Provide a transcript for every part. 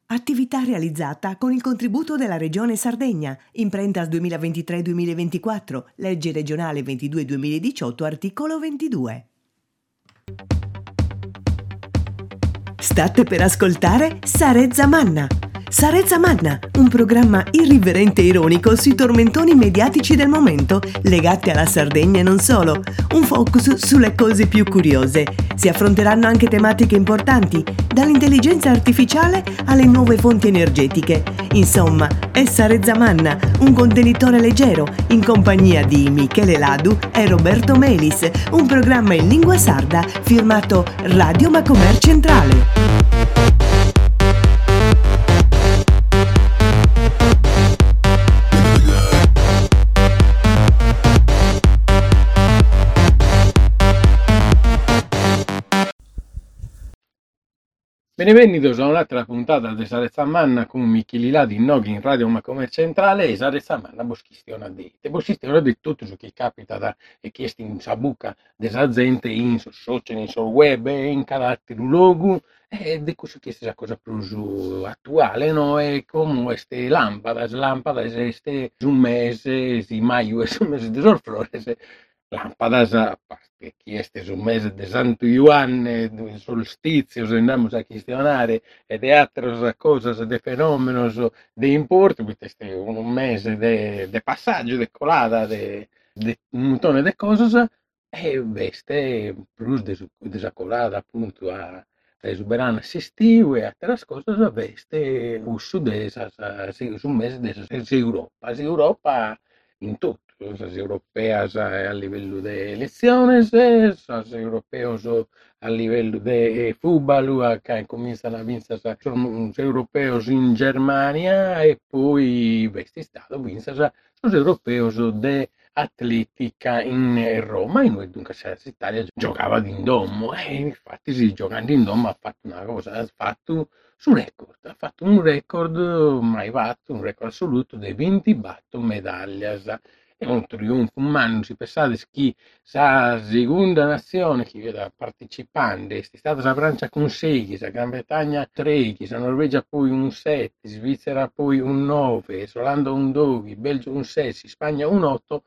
Attività realizzata con il contributo della Regione Sardegna, Imprentas 2023-2024, legge regionale 22-2018, articolo 22. State per ascoltare Sarezza Manna. Sarezza Manna, un programma irriverente e ironico sui tormentoni mediatici del momento, legati alla Sardegna e non solo. Un focus sulle cose più curiose. Si affronteranno anche tematiche importanti, dall'intelligenza artificiale alle nuove fonti energetiche. Insomma, è Sarezza Manna, un contenitore leggero, in compagnia di Michele Ladu e Roberto Melis, un programma in lingua sarda firmato Radio Macomer Centrale. Benvenuti a un'altra puntata di Sarezza Manna con Michele Ladi in Radio Macomer Centrale e Sarezza Manna boschistiona di tutto ciò che capita da e chiesti in sabuca della gente in social, in web e in carattere luogo e di questo che è la cosa più attuale, no? E come queste lampade, queste un mese di maio e un mese di sorprese. Lámparas, aparte que este es un mes de Santo Ioan, de solsticios, andamos a cuestionare e de otras cosas, de fenómenos, de importo, este es un mes de passaggio, de colada, de un montone de cosas, e veste plus de colada appunto a esuberana estiu e altre cose, veste uso de esas, un mes de Europa in tutto. Las europeas a livello de elecciones, las europeos a livello de fútbol, che cominciano a vincere los europeos in Germania e poi questi stati vincono los europeos de atletica in Roma e noi dunque l'Italia giocava in domo e infatti si giocando in domo ha fatto una cosa, ha fatto un record mai fatto, un record assoluto di 24 medaglie. È un trionfo umano, si pensate che la seconda nazione che era partecipante è stata la Francia con 6, la Gran Bretagna 3, la Norvegia poi un 7, Svizzera poi un 9, Olanda un 12, Belgio un 6, Spagna un 8,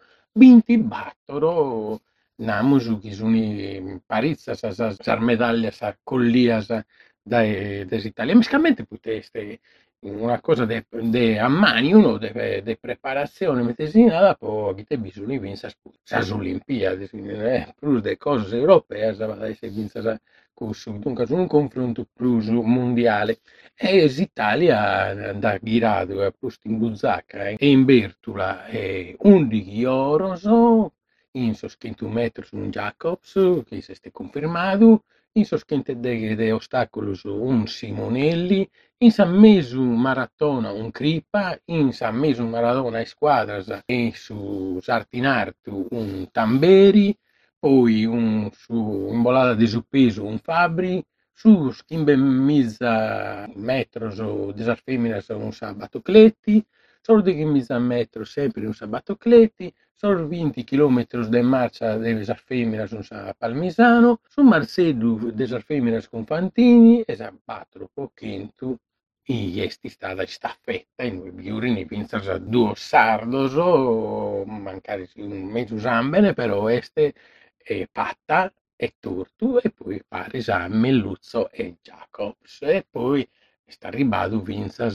24 namus che sono parizza sa medaglia sa collia des Italia. Mescamente poteste una cosa de a mani, uno de preparazione metesinata, poi avete bisogno di vincere le Olimpiadi, più de cose europee, se vincere dunque un confronto più mondiale. E l'Italia da Ghirado a posto in Buzzacca e in Bertula 11 oro in soschento metro su un Jacobs che si è confermato, in soschente de ostacoli un Simonelli, in San Mesu maratona un Crippa, in San Mesu maratona e squadras e su Sartinartu un Tamberi, poi su in volata di suppeso un Fabri, su schimbe mezza metro di femmina un Sabato Cletti, solo di mezza metro sempre un Sabato Cletti, solo 20 km de marcia delle femmine su Palmisano, su Marsedu delle femmine con Fantini e San Patro Pochentu e esti stata staffetta in 2 biurini pinzas due sardos o mancare un mezzo zambene però este Patta e Turtu e poi Parisa, Melluzzo e Jacobs e poi sta arribato vinzas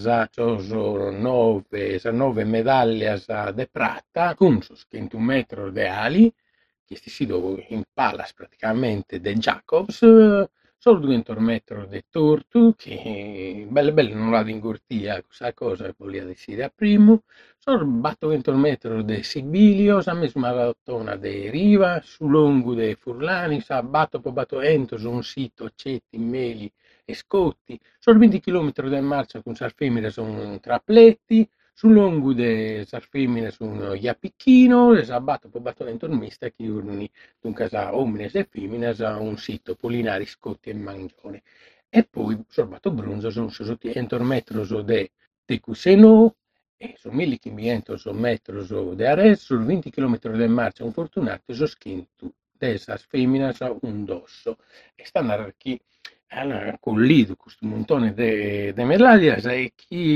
nove medaglie de prata con su 100 metri de ali che si do in palas praticamente de Jacobs solo 200 metri de Turtu che belle non la ingurtia questa cosa volia decidere a primo solo 200 metri de Sibilio la mesma maratona de Riva su lungo de Furlani sa bato entos un sito Cetti Meli e Scotti, solo 20 km di marcia con femmine sono Trapletti, sul lungo de femmine sono Iapicchino, e sabato probabilmente mista che urni dunque sa uomini e femmine a un sito Polinari, Scotti e Mangione. E poi sorbato bronzo sono 100 metri de Cuseno e su 1500 metri di Ares, su 20 km di marcia un fortunato so schinto de esas femmine un dosso. E stanno qui hanno collido questo montone de medaglias e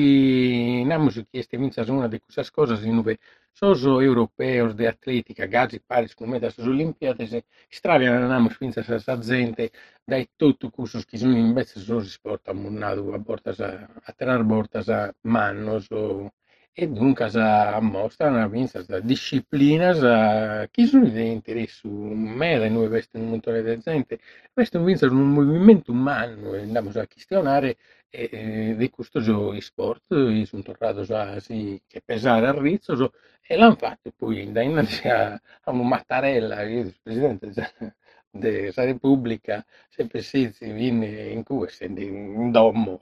chi namus chieste vinzas una de queste cose in dove sono europeos de atletica, gasi paris come da sulle Olimpiadi, straviano namus vinzas sa gente dai tutto questo che sono invece sono sport a munnato a portas a tener portas a mannos o e dunque mostrano vinzas da disciplinas chi sono di interesse su me, noi veste un montone di gente. Questo invece è un movimento umano, andiamo a questionare di questo gioco di sport, io sono tornato a sì, che pesare a rizzo e l'hanno fatto poi da innanzi a un Mattarella, il presidente della Repubblica, sempre sì, viene in cui in domo,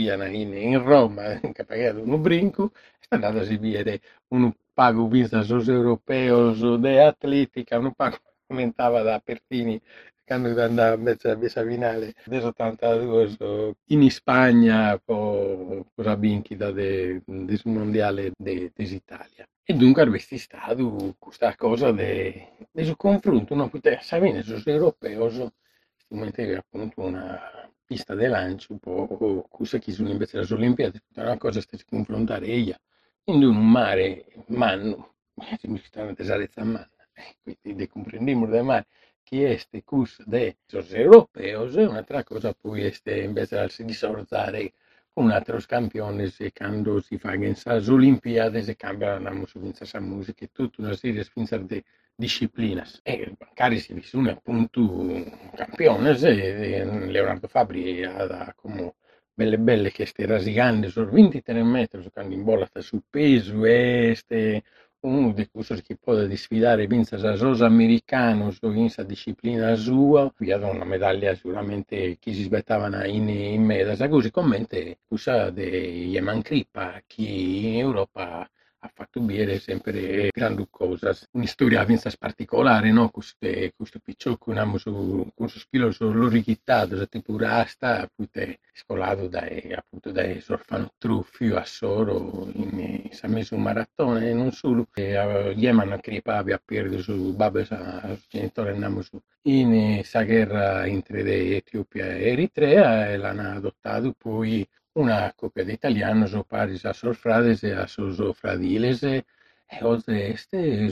in Roma, che ha pagato un brinco, sta andando a esibire un pago vista sos europeos de atletica, un pago aumentava da Pertini quando andava invece a finale del 82 in Spagna per la vincita del mondiale dell'Italia. E dunque avresti stato questa cosa del confronto, no? Perché sapete, sono europeo, strumenti appunto una pista di lancio, un po' cosa che sono invece le Olimpiadi, tutta una cosa che si confrontare ella in un mare manno, mi stanno tesare a mano, quindi de comprendimos de mar chi este cus de los europeos e un'altra cosa poi este invece al si disorzare con altros campiones e quando si fanno le Olimpiadi si cambiano la sa musica e tutta una serie de disciplinas e magari si sono appunto campiones e Leonardo Fabri ha come belle che ste rasicando sul 23 metri giocando in bolla sta sul peso este uno dei cosas che può sfidare vinse la rosa americano su questa disciplina sua via da una medaglia sicuramente chi si aspettavano in medaglia così come questa di Yeman Crippa chi in Europa ha fatto bere sempre grandi cose. Una storia vinse particolare, no? Questo piccolo che abbiamo su questo spilo sull'orichitato, tipo rasta, poi te scolato appunto dai sorfano truffio a soro si è messo un maratona e non solo. E Yeman Kripa aveva perso su babbo sa genitore andiamo su in sa guerra entre Etiopia e Eritrea e l'hanno adottato poi una coppia di italianos o pares a sos frades e a sos fradiles oltre este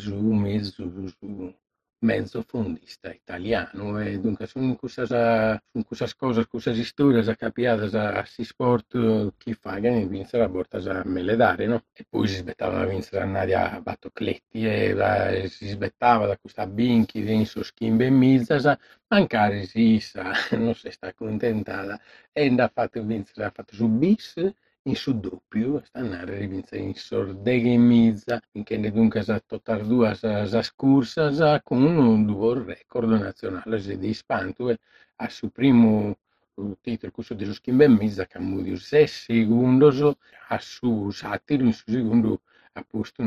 su mezzo fondista italiano e dunque sono queste cose, queste storie capiate a si sport che fanno e vincere a portas a meledare, no? E poi si aspettava a vincere a Nadia Battocletti e si aspettava da questa Binchi di Schimbe e Milzas mancare si sa, non si sta contentata e ha fatto su bis in su doppio, stannare rivinse in sordeghe in mizza, finché ne dunque sa total due sa scursa sa con un duo record nazionale di Spantu a su primo titolo questo dello schimbe in mizza che ha 6 secondi a su satiro in su secondo a posto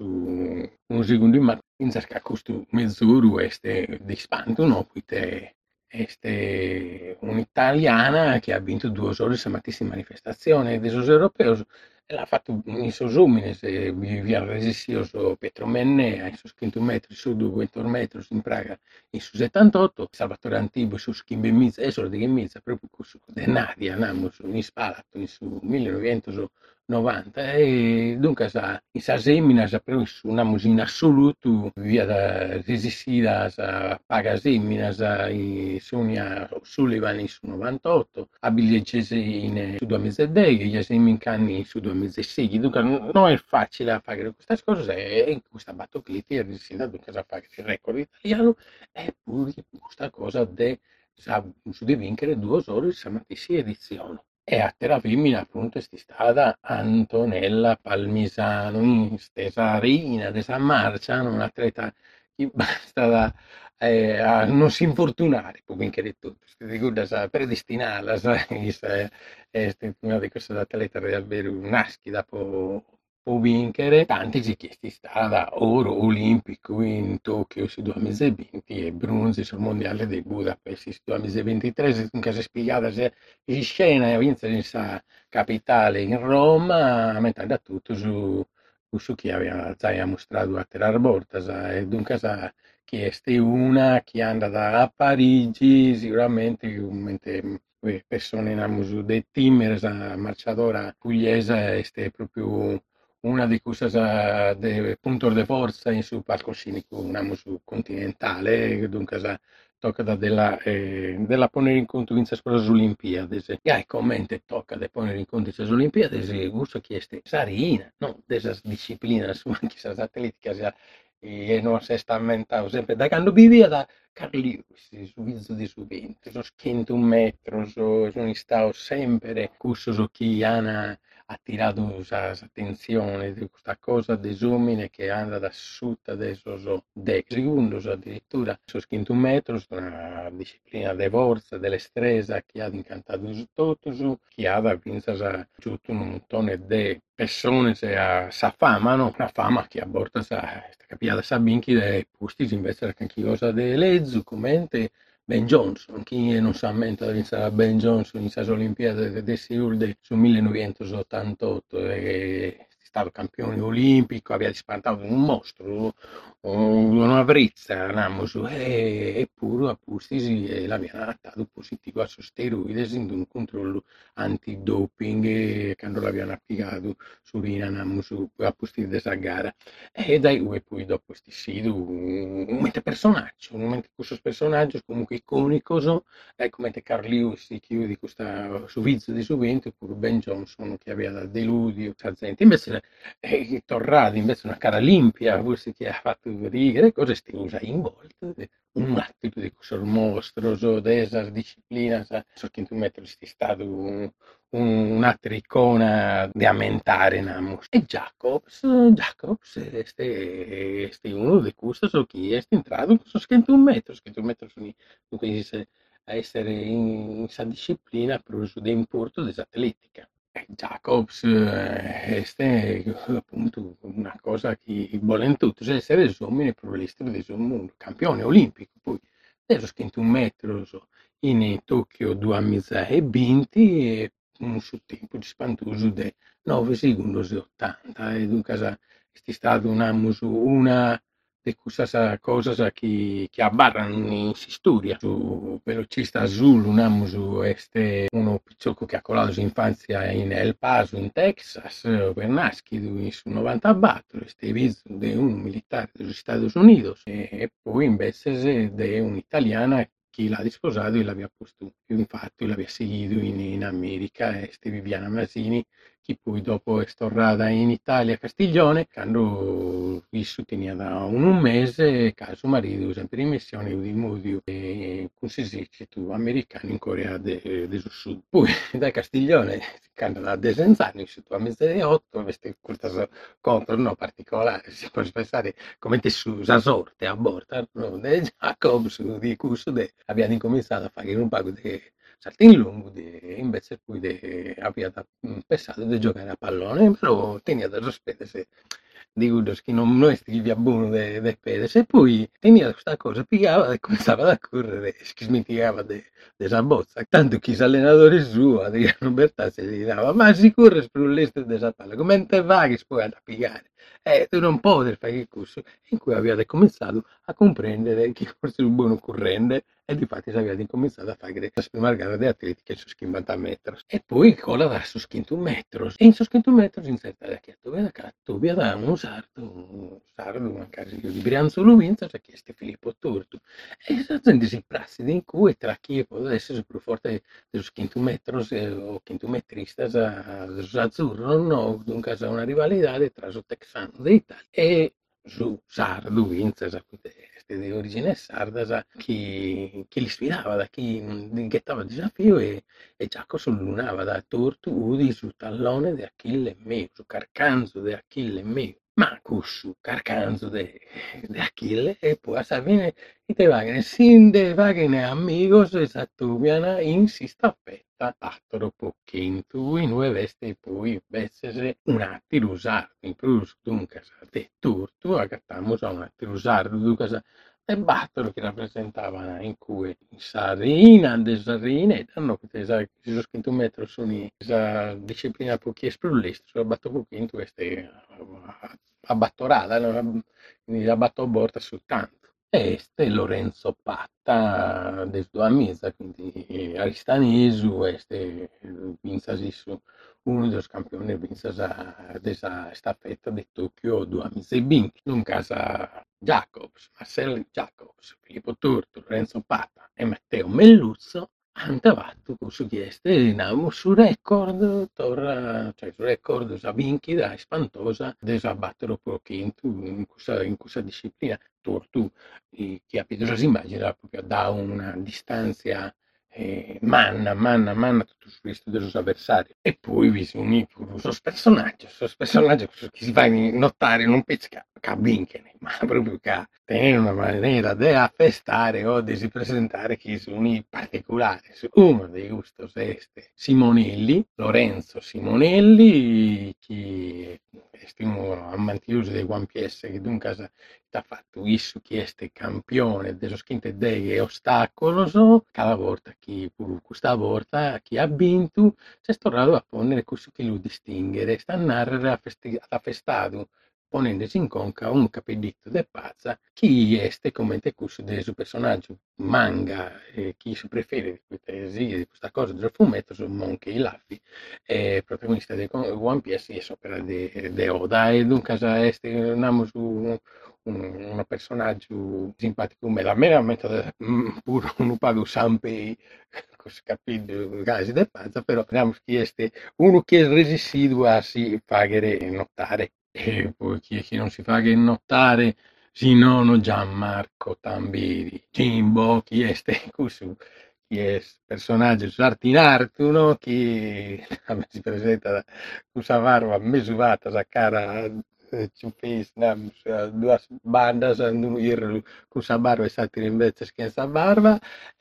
un secondo in ma in zasca questo mezz'ora este di Spantu no, quite este un'italiana che ha vinto 2 ore questa manifestazione dei europeos e l'ha fatto in sos umines via resistios Petromenne ai sus 500 metri su 200 metri in Praga in su 78 Salvatore Antibo su Schimbe Mizza e solo di Mizza proprio su de Nadia andiamo in Spalato in su 1990 e dunque in sa seminas però andiamo in assoluto via da resistidas paga seminas Sonia Sullivan in su 98 Abiliegese in su 2010 Yasemin Canni su 2016 dunque non è facile fare queste cose e in questa battocliti è riuscita dunque a fare il record italiano e pure questa cosa su di vincere 2 ore di mattina edizione. E a terra femmina appunto è stata Antonella Palmisano in stessa rina di San Marcia, un'atleta che basta a non si infortunare, può vincere tutto, si ricorda predestinata, è una di queste atlete davvero naschi dopo può vincere tanti si chiesti stata oro olimpico in Tokyo sul 2020 e bronzo sul mondiale di Budapest sul 2023 che si spiegata se in scena vincere in sa capitale in Roma mettendo tutto su chi aveva mostrato a Terrar Bortas e dunque che è una che è andata a Parigi sicuramente persone namus de Timmer, esa marciadora pugliese, este proprio una di queste de puntos de forza in su palcoscenico namus continentale, dunque tocca della ponere in conto in queste Olimpiadi. E commente tocca de ponere in conto queste Olimpiadi, gusto chieste sarina, no, delle discipline, anche se atletica, e non si sta inventando sempre da quando vivia da Carlius, su viso di subito, so schento un metro, sono stato sempre questo che hanno attirato l'attenzione di questa cosa desumine che anda da sotto adesso de secondo addirittura so schento un metro, una disciplina de forza, dell'estresa che ha incantato su tutto, che ha da vincere tutto un montone di persone sa fama, no? Una fama che a bordo sa capita sa binchi dei posti invece che anche cosa de lezzo, commente Ben Johnson, chi non sa mente da vincere Ben Johnson in queste Olimpiadi di Seul sul 1988 è stato campione olimpico, aveva spantato un mostro, una brizza, eppure a Pustisi l'aveva dato positivo a steroidi in un controllo antidoping quando l'avevano applicato su Rina a Pustisi della gara. E dai, poi dopo questi sito, un personaggio, questo personaggio comunque iconico, come Carl Lewis, che io di questa suvizio di suvento, oppure Ben Johnson che aveva da deludio, invece Torradi, invece una cara limpia, forse che ha fatto rigere, cose usa in volta, un attimo di questo mostro, desa disciplina, so che tu metti stato un'altra icona da aumentare, namus. E Jacobs è uno di questi che è entrato con 100 metri sono dunque a essere in questa disciplina per di importo dell'atletica. Jacobs è appunto una cosa che vuole tutti, cioè essere uomini progressisti del mondo, campione olimpico, poi adesso 100 metri in Tokyo 2020 e su tempo di spantoso di 9 secondi e 80 e dunque è stato una di queste cose che abbarrano in storia su velocista azzurro uno piccolo che ha colato l'infanzia in El Paso in Texas per nascere su 90 batteri este visto di un militare degli Stati Uniti e poi invece di un'italiana che l'ha sposato e l'aveva posto infatti l'aveva seguito in America Viviana Masini che poi dopo è tornata in Italia a Castiglione quando vissuto da un mese caso marito sempre in missione di Mudio e così si tu americano in Corea del Sud poi da Castiglione da desenzano su a mese di 8 questa contro no particolare si può pensare come te su la sorte a bordo no? Jacobs di curso abbiamo incominciato a fare un paio di salti in lungo invece poi abbiamo pensato di giocare a pallone però tenia da sospendere di Udos che non scrivia buono de pedes e poi tenia questa cosa pigliava e cominciava a correre e smitigava della bozza tanto che l'allenatore suo Adriano Bertazzi gli dava ma si corre per l'estero della palla come te va che poi ad pigliare tu non puoi fare il corso in cui aveva cominciato a comprendere che forse un buono corrente e difatti aveva incominciato a fare la prima gara di atletica su 50 metri e poi cola da su 100 metri e in su 100 metri in certa da che tu da un sardo magari di Brianzolo Vinza ci ha chiesto Filippo Turtu e la gente si prassi in cui tra chi può essere più forte dello 100 metri o 100 metrista azzurro no dunque c'è una rivalità tra il texano d'Italia e su sardo Vinza di origine sarda che li sfidava da chi gettava il desafio e Giacomo sollunava da Tortu Udi su tallone di Achille mio, su carcanzo di Achille mio. Ma su carcanzo di Achille e poi a Sabine e te vagane sin de vagane amigos esattuviana in si staffetta attoro pocchinto in due veste e poi vestese un attimo usato in plus dunque de Tortu agattammo a un attimo usato dunque e battono che rappresentavano in cui Sarina, Desarina e hanno si scritto un metro su questa disciplina pochi esplorlisti, sono batto pochino queste abbattorata, quindi abbatto a borda su tanto. Este Lorenzo Patta des dua misa, quindi Aristanesu este vinsas uno dos campioni vinsas desa stafetta de Tokyo 2020. Dunque Jacobs, Marcel Jacobs, Filippo Turto, Lorenzo Patta e Matteo Melluzzo hanno davanti su chieste su record cioè su record sa vinchida espantosa desa battere Prochintu in questa disciplina. Tu chi ha più si immagina proprio da una distanza manna tutto questo dei suoi avversari e poi vi si unì questo personaggio che si fa notare non pesca che vincere ma proprio che tenere una maniera di affestare o di si presentare che sono i particolari uno dei gustos este Simonelli, Lorenzo Simonelli che è uno amantioso di One Piece che dunque ha fatto isso che è campione dello skinte degli ostacoli cada volta che questa volta chi ha vinto c'è stato a ponere questo che lo distinguere sta a narrare a festato ponendosi in conca un capellito de pazza chi è commenta questo del suo personaggio manga chi si preferisce di questa cosa del fumetto sono Monkey Luffy protagonista di One Piece e sopra di Oda e dunque andiamo su un personaggio simpatico come la mera metà pure un pago Sanpei capito casi de pazza però abbiamo chiesto uno che residua si faghere notare e poi chi non si fa che notare si nono Gianmarco Tambiri Jimbo chi è questo chi è personaggio in Artuno che si presenta questa barba mesuvata sa cara ci fez due bandas ir con sa barba e saltare invece senza barba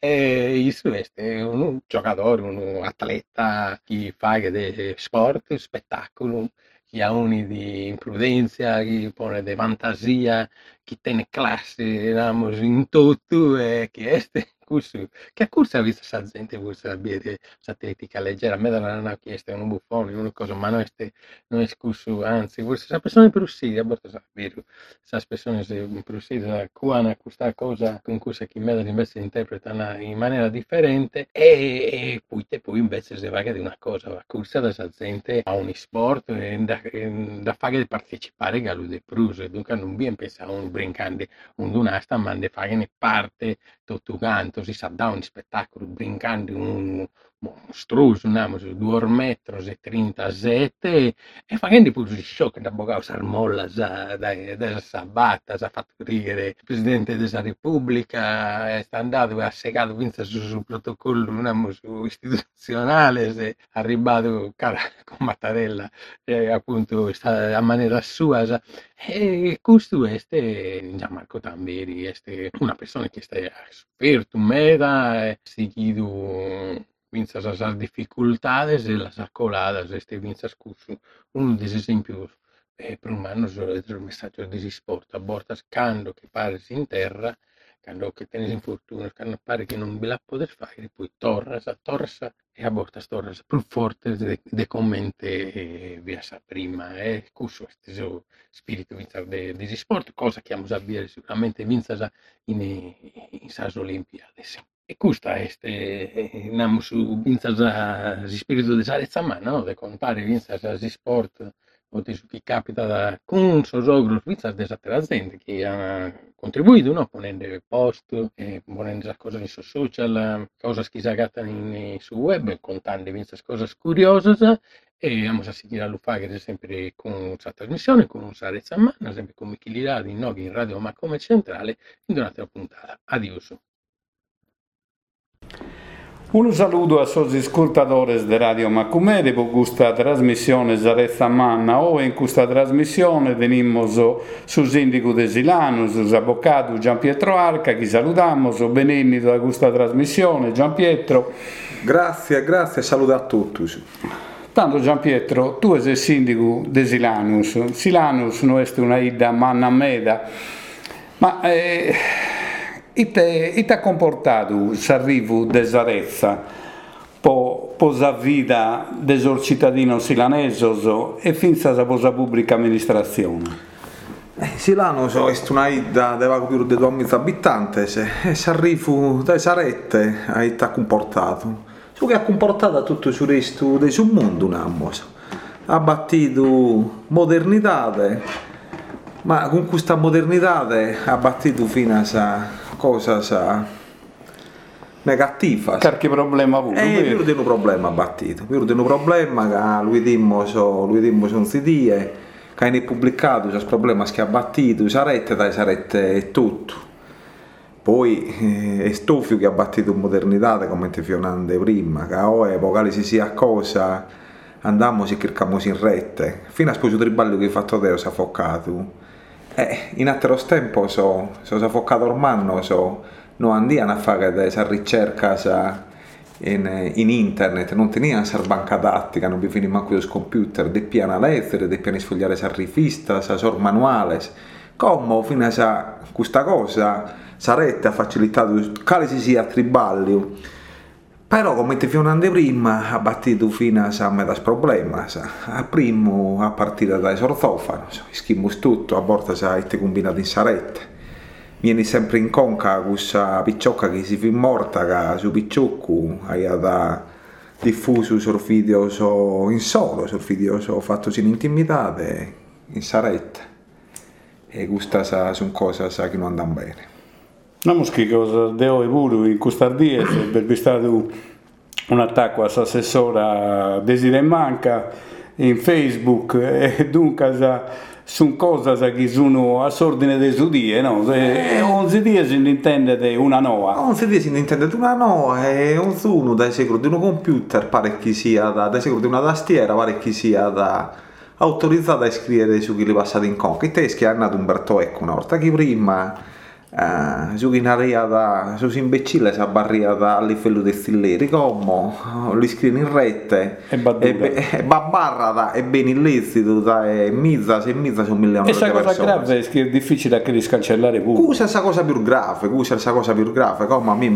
e questo è un giocatore, un atleta che fa de sport, spettacolo chi ha uni di imprudenza, chi pone di fantasia, chi tiene classe in tutto e che è questo che a corsa ha visto sa gente questa atletica leggera a me non hanno chiesto un buffone una cosa ma non è scuso anzi forse sa persone per uscire a volte sa vero sa persone per uscire qua questa cosa con cui chi me invece interpretano in maniera differente e poi invece si va di una cosa la corsa da sa gente a un sport da fare partecipare a lui del pruse dunque non bien pensare un brincante un dunasta ma ne fare parte tutto canto si sa da un spettacolo brincando un mostruoso, 2 metri e 37 e facendo pure il shock da Bogao Sarmolla da Sabatta ha fatto ridere il Presidente della Repubblica è andato e ha segato sul protocollo istituzionale è arrivato con Mattarella appunto a maniera sua e questo è Gianmarco Tamberi è una persona che sta sofferto meda seguido vinzas as dificultades e las coladas vinzas curso uno dei esempios per un anno il messaggio di sport a bortas cando che pare in terra cando che tenes infortunio cando pare che non ve la poter fare poi torras e a bortas torras più forte de commente via sa prima curso questo spirito vinzas di sport cosa che abbiamo a sicuramente vinzas in sas Olimpiades e questa è andiamo su vinzas spirito di Sarezamana no? De contare vinzas sport o su chi capita con sosogros vinzas de altre aziende che hanno contribuito no? Ponendo post ponendo cose su social cose che si agattano su web contando vinzas cose curiose e vamos a seguire a lo fare sempre con questa trasmissione con Sarezamana sempre con Michele Radi in Radio Ma Come Centrale in un'altra puntata adios. Un saluto a sos ascoltadores de Radio Macumè de questa trasmissione Sarezamana o in questa trasmissione venimos su sindaco de Silano, su avvocato Gian Pietro Arca, che salutiamo, benvenuto da questa trasmissione Gian Pietro. Grazie, saluto a tutti. Tanto Gian Pietro, tu sei sindaco de Silanus. Silanus non è una ida manna meda, ma e ti ha comportato l'arrivo di Sarezza per la vita dei cittadini silanesos e fino alla pubblica amministrazione? Silano è una ida di poco più di 2.000 abitanti e si arriva da Sarette a ita comportato. Su che ha comportato tutto il resto del suo mondo, ha battuto modernità, ma con questa modernità ha battuto fino a esa cosa negativa. Qualche problema avuto? Più di un problema ha battuto, più di un problema che lui dimmo un CD che è pubblicato, c'è problemi che ha battuto, Sarette e tutto. Poi è stufio che ha battuto modernità come ti fionande prima, che ora magari si sia cosa andiamo e cerchiamo in rete, fino a sposo triballo che hai fatto te si è affoccato. In altro tempo si è affoccato ormai, non andiamo a fare questa ricerca in internet, non tenivano questa banca dati che non vi finì manco sul computer, deppiano lettere, deppiano sfogliare questa rivista, questa manuale, come fino a questa cosa Sarette ha facilitato quale si sia triballo, però come ti fionande prima ha battuto fino a metà problema, a primo a partire dai sortofano, schimmo tutto, a volte si è combinato in Sarette. Vieni sempre in conca questa picciocca che si fi morta, che su picciocco ha diffuso sul video in solo, sul video fatto in intimità in Sarette. E questa sono cose che non andano bene. Non che cosa devo pure in questa dia per vi stato un attacco all'assessora Desiree Manca in Facebook e dunque sono cose che sono a sordine dei sudie, no? 11 giorni si intende di una noa. 11 giorni si intende di una noa e 11 dai secolo di un computer pare che sia dai secolo di una tastiera pare che sia autorizzata a scrivere su chi li passati in conca. I teschi hanno nato Umberto Eco una volta che prima su chi n'area su imbecille si abbarriata all'iffello dei stilleri come li scrivono in rete e babbarra e bene illecito e mizza se mizza su 1 milione di persone. E questa cosa grave è che è difficile anche di scancellare pure. Questa è la cosa più grave, come a me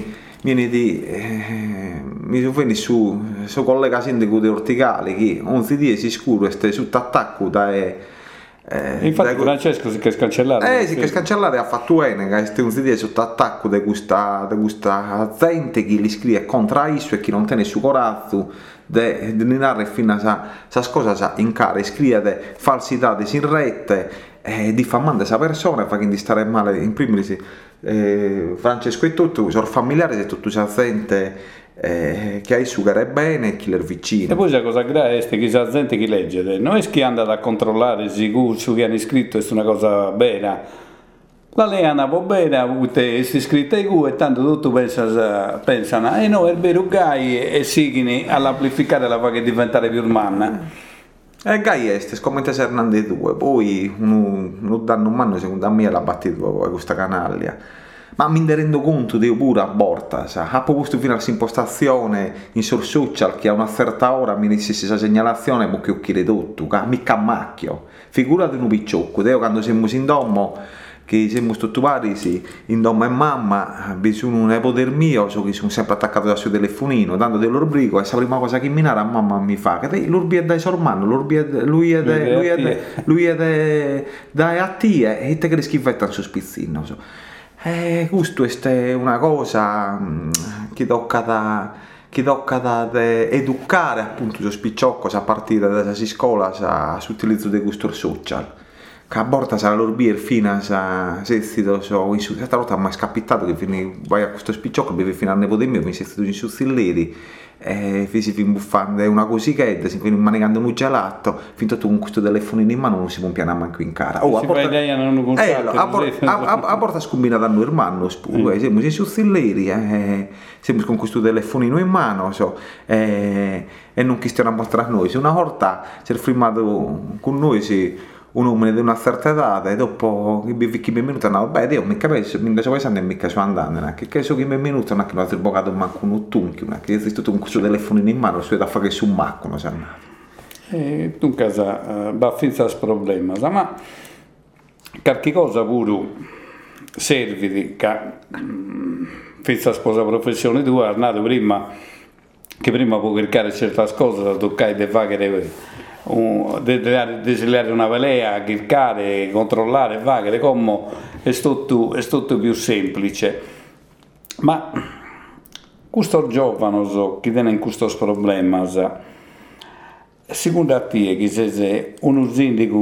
mi sono su collega sindaco di Orticali che 11 giorni si scuro e stai sotto attacco infatti Francesco si è scancellato si è scancellato e ha fatto bene che è un CD sotto attacco di questa gente che li scrive contro isso e che non tiene su corazzo di narrare fino a questa cosa in cara scrive falsità in rete diffamando questa persona fa che di stare male in primis Francesco e tutto sono familiari se tutto si sente che hai su che è bene e chi è vicino. E poi la cosa grave è che la gente che legge non è che anda a controllare su che hanno scritto è una cosa bella, la lei andava bene ha avuto questi scritti e tanto tutto pensano no è vero gai e signi all'amplificare la fa che diventare più umana. Gai est, scommente se Hernande 2, poi non danno un anno secondo me l'ha battuto questa canaglia. Ma mi rendo conto di pure a borta, ha posto fino all'impostazione in sul social che a una certa ora mi iniziasse questa segnalazione ma che occhiere tutto, che mica macchio. Figurati un picciocco, io quando siamo in domo, che siamo tutti vari, in domo e mamma, bisogna un poter mio, so che sono sempre attaccato al suo telefonino, dando dell'orbrico e la prima cosa che mi narra mamma mi fa, che l'urbi è dai sormano, lui è dai a te e te che le schifetta su spizzino. Questo è una cosa che tocca da educare appunto lo spicciocco a partire dalla scuola sull'utilizzo di questo social che a volte sarà l'orbier fino a sestito in su questa volta mi è scapitato che vai a questo spicciocco bevi fino al nepote mio mi sestito in su stilleri si fin buffando una cosichetta si fin manegando un gelato fin tutto con questo telefonino in mano non si può pianare manco in cara a porta scombina da noi hermano siamo in su stilleri siamo con questo telefonino in mano e non chistiamo tra noi se una volta si è filmato con noi un uomo di una certa età e dopo che mi minuto no beh io mi capisco mica so pensando e mica so andando che so che mi minuto non che non ha sbocato manco un tunchi che è tutto con questo telefonino in mano su da fare su un macco non sa tu casa va finza il problema ma qualche cosa pure serve che finza sposa professione tua Arnato prima può cercare certe cose da toccare e fare desiderare una velea, cercare, controllare, fare, come è tutto più semplice. Ma questo giovane che tiene questi problemi, secondo te, che se uno sindaco,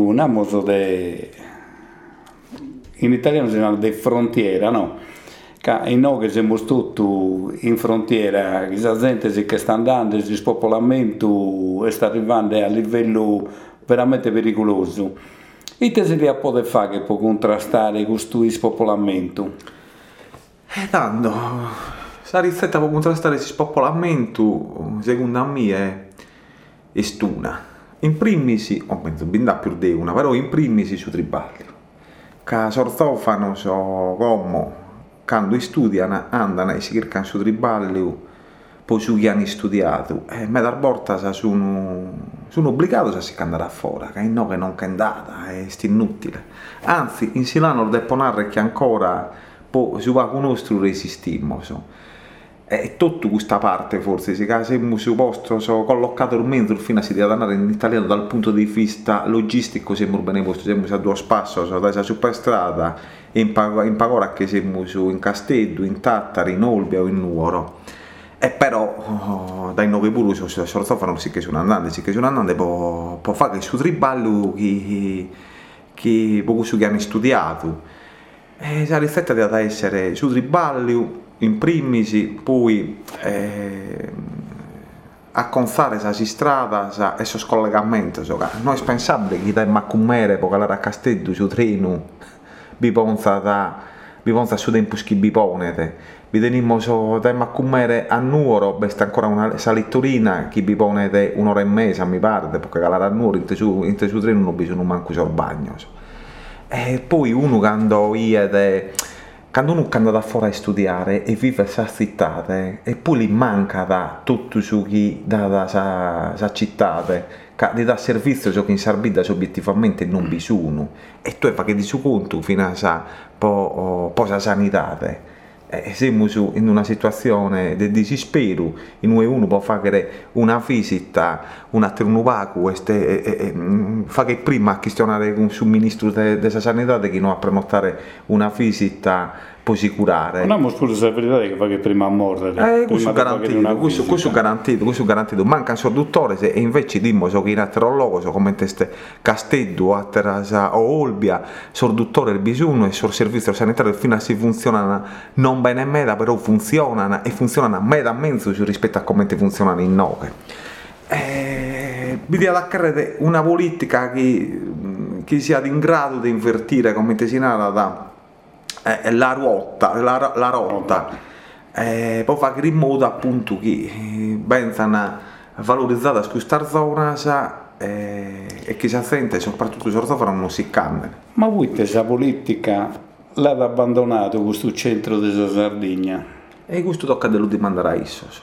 in italiano si chiama di frontiera, no? Che noi che siamo tutti in frontiera, che la gente che sta andando, il spopolamento sta arrivando a livello veramente pericoloso. E che si può fare che può contrastare questo spopolamento? Tanto, la ricetta per contrastare questo spopolamento, secondo me, è stuna. In primis, o penso ben da più di una, però in primis su triballi. Che sortofano so come quando studiano andano e si cercano su triballi poi su chi hanno studiato e me da volta sono obbligato a si andare fuori che no che non è andata è inutile, anzi in Silano devo narrare che ancora poi si va con nostro resistiamo e tutta questa parte forse se siamo supposto collocato il mezzo fino a si deve andare in italiano dal punto di vista logistico siamo bene posto, siamo a due spassi dalla superstrada in Pagora che siamo in Castello, in Tattari, in Olbia o in Nuoro e però dai 9 pure sortofano sì che sono andando può fare il suo triballo che poco su che hanno studiato e la ricetta deve essere su triballo in primis poi a confare questa strada e questo scollegamento non è pensabile che da Maccumere poi a Castello su treno Biponza su tempo che biponete vi teniamo da Maccumere a Nuoro basta ancora una salitturina che biponete un'ora e mezza mi pare perché a Nuoro in su treno non bisogna manco sul bagno e poi uno quando uno anda da fuori a studiare e vive questa città e poi gli manca da tutto su chi da città di dare servizio ciò che in Sarbida obiettivamente non bisogna e tu fai che di su conto fino a la sanità siamo in una situazione di dispero in cui uno può fare una visita un altro vacuo fa che prima a questionare con il ministro della sanità che non a prenotare una visita può curare non abbiamo scusa la verità che fa che prima a morire questo garantito manca un sorduttore e invece dimmo che in altro luogo come teste Castello o Olbia sorduttore il bisogno e sul servizio sanitario fino a si funzionano non bene meda però funzionano e funzionano a meda mezzo rispetto a come funzionano in noi bisogna creare una politica che sia in grado di invertire come si narra la rotta poi fare in modo appunto che vengano valorizzate questa zona e che si sente soprattutto soprattutto non si cambia. Ma voi questa politica l'ha abbandonato questo centro della Sardegna? E questo tocca dello dimandare a Issos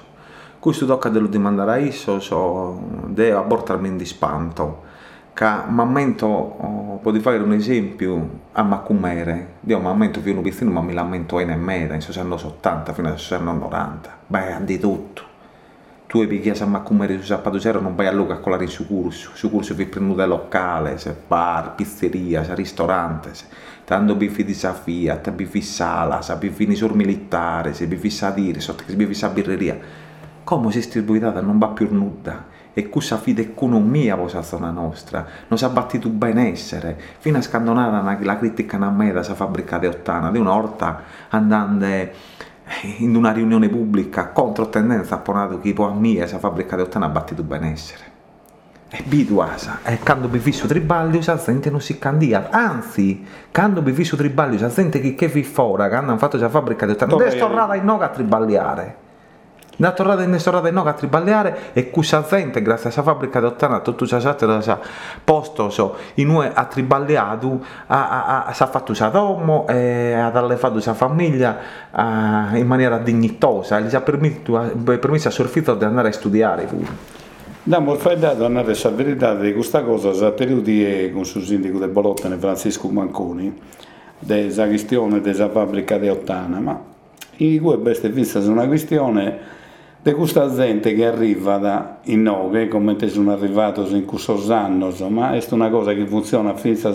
deve abortarmi in dispanto che momento può fare un esempio a Maccumere io momento più un pizzino ma mi lamento in mera in 80 fino a 90 beh di tutto tu e picchiasi a Maccumere su sabato sera non vai a luogo a colare in su corso vi prendete locale se bar, pizzeria, se ristorante tanto biffi di Fiat, biffi sala, se biffi di sur militare se biffi sa dire, se biffi sa birreria come si distribuita non va più nuda e questa fide economia questa zona nostra non si è battuto benessere fino a scandonare la critica a me da questa fabbrica di Ottana di una volta andando in una riunione pubblica contro tendenza a ponere che a me questa fabbrica di Ottana ha battuto benessere e biduasa e quando vi fisso triballi la gente non si candia anzi quando vi fisso triballi la gente che vi fuori che hanno fatto questa fabbrica di Ottana deve tornare in noi a triballiare da tornata in noi a triballiare e questa gente grazie a questa fabbrica di Ottana tutto questo posto in noi ha triballiato ha fatto sa domo e ha allevato questa famiglia in maniera dignitosa gli ha permesso a sorfitto di andare a studiare pure. Abbiamo dato a narrare la verità di questa cosa si è tenuto con il sindaco di Bologna Francisco Manconi della questione della fabbrica di Ottana ma in cui questa è vista una questione di questa gente che arriva in Noghe, come te sono arrivato in questo anno, ma è una cosa che funziona finché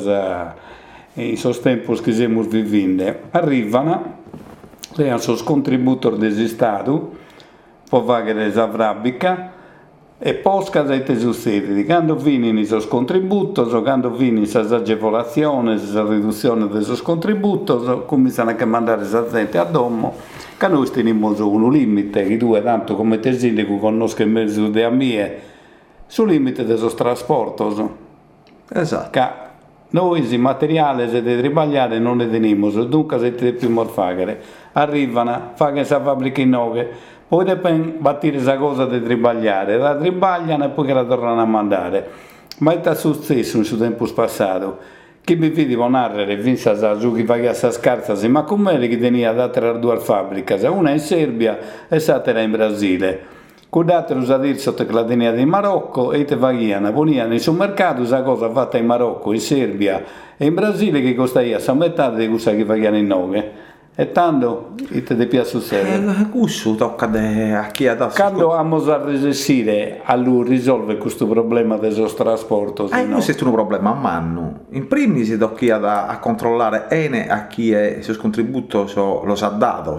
in questi tempi che stiamo vivendo. Arrivano, le hanno il contributo del Stato, può fare la vrabica, e poi che succede? Quando vengono i suoi contributi, quando vengono le agevolazioni, la riduzione dei suoi contributi, cominciano a mandare la gente a domo, che noi teniamo un limite, che tu tanto come te sindaco conosco il mezzo di mie, sul limite del suo trasporto. Esatto. Che noi i materiali se di tribagliare non ne teniamo, dunque se ti più fare. Arrivano, fanno questa fabbrica in Noghe, poi devono battere questa cosa di tribagliare, la tribagliano e poi che la tornano a mandare. Ma è successo in questo tempo passato, che mi vedevo narrare, vinse su chi faceva questa scarsa, ma com'è che tenia da tre due fabbriche, una in Serbia e l'altra in Brasile. Cuidate a dire che la tenia in Marocco e te facevano, ponevano sul mercato questa cosa fatta in Marocco, in Serbia e in Brasile che costava la metà di questa che facevano in Noghe. E tanto te piace succedere. Questo tocca a chi adesso. Quando abbiamo a resistere a lui risolvere questo problema del nostro trasporto? Questo è un problema a mano. In primis si tocca a controllare a chi è il suo contributo lo sa dato.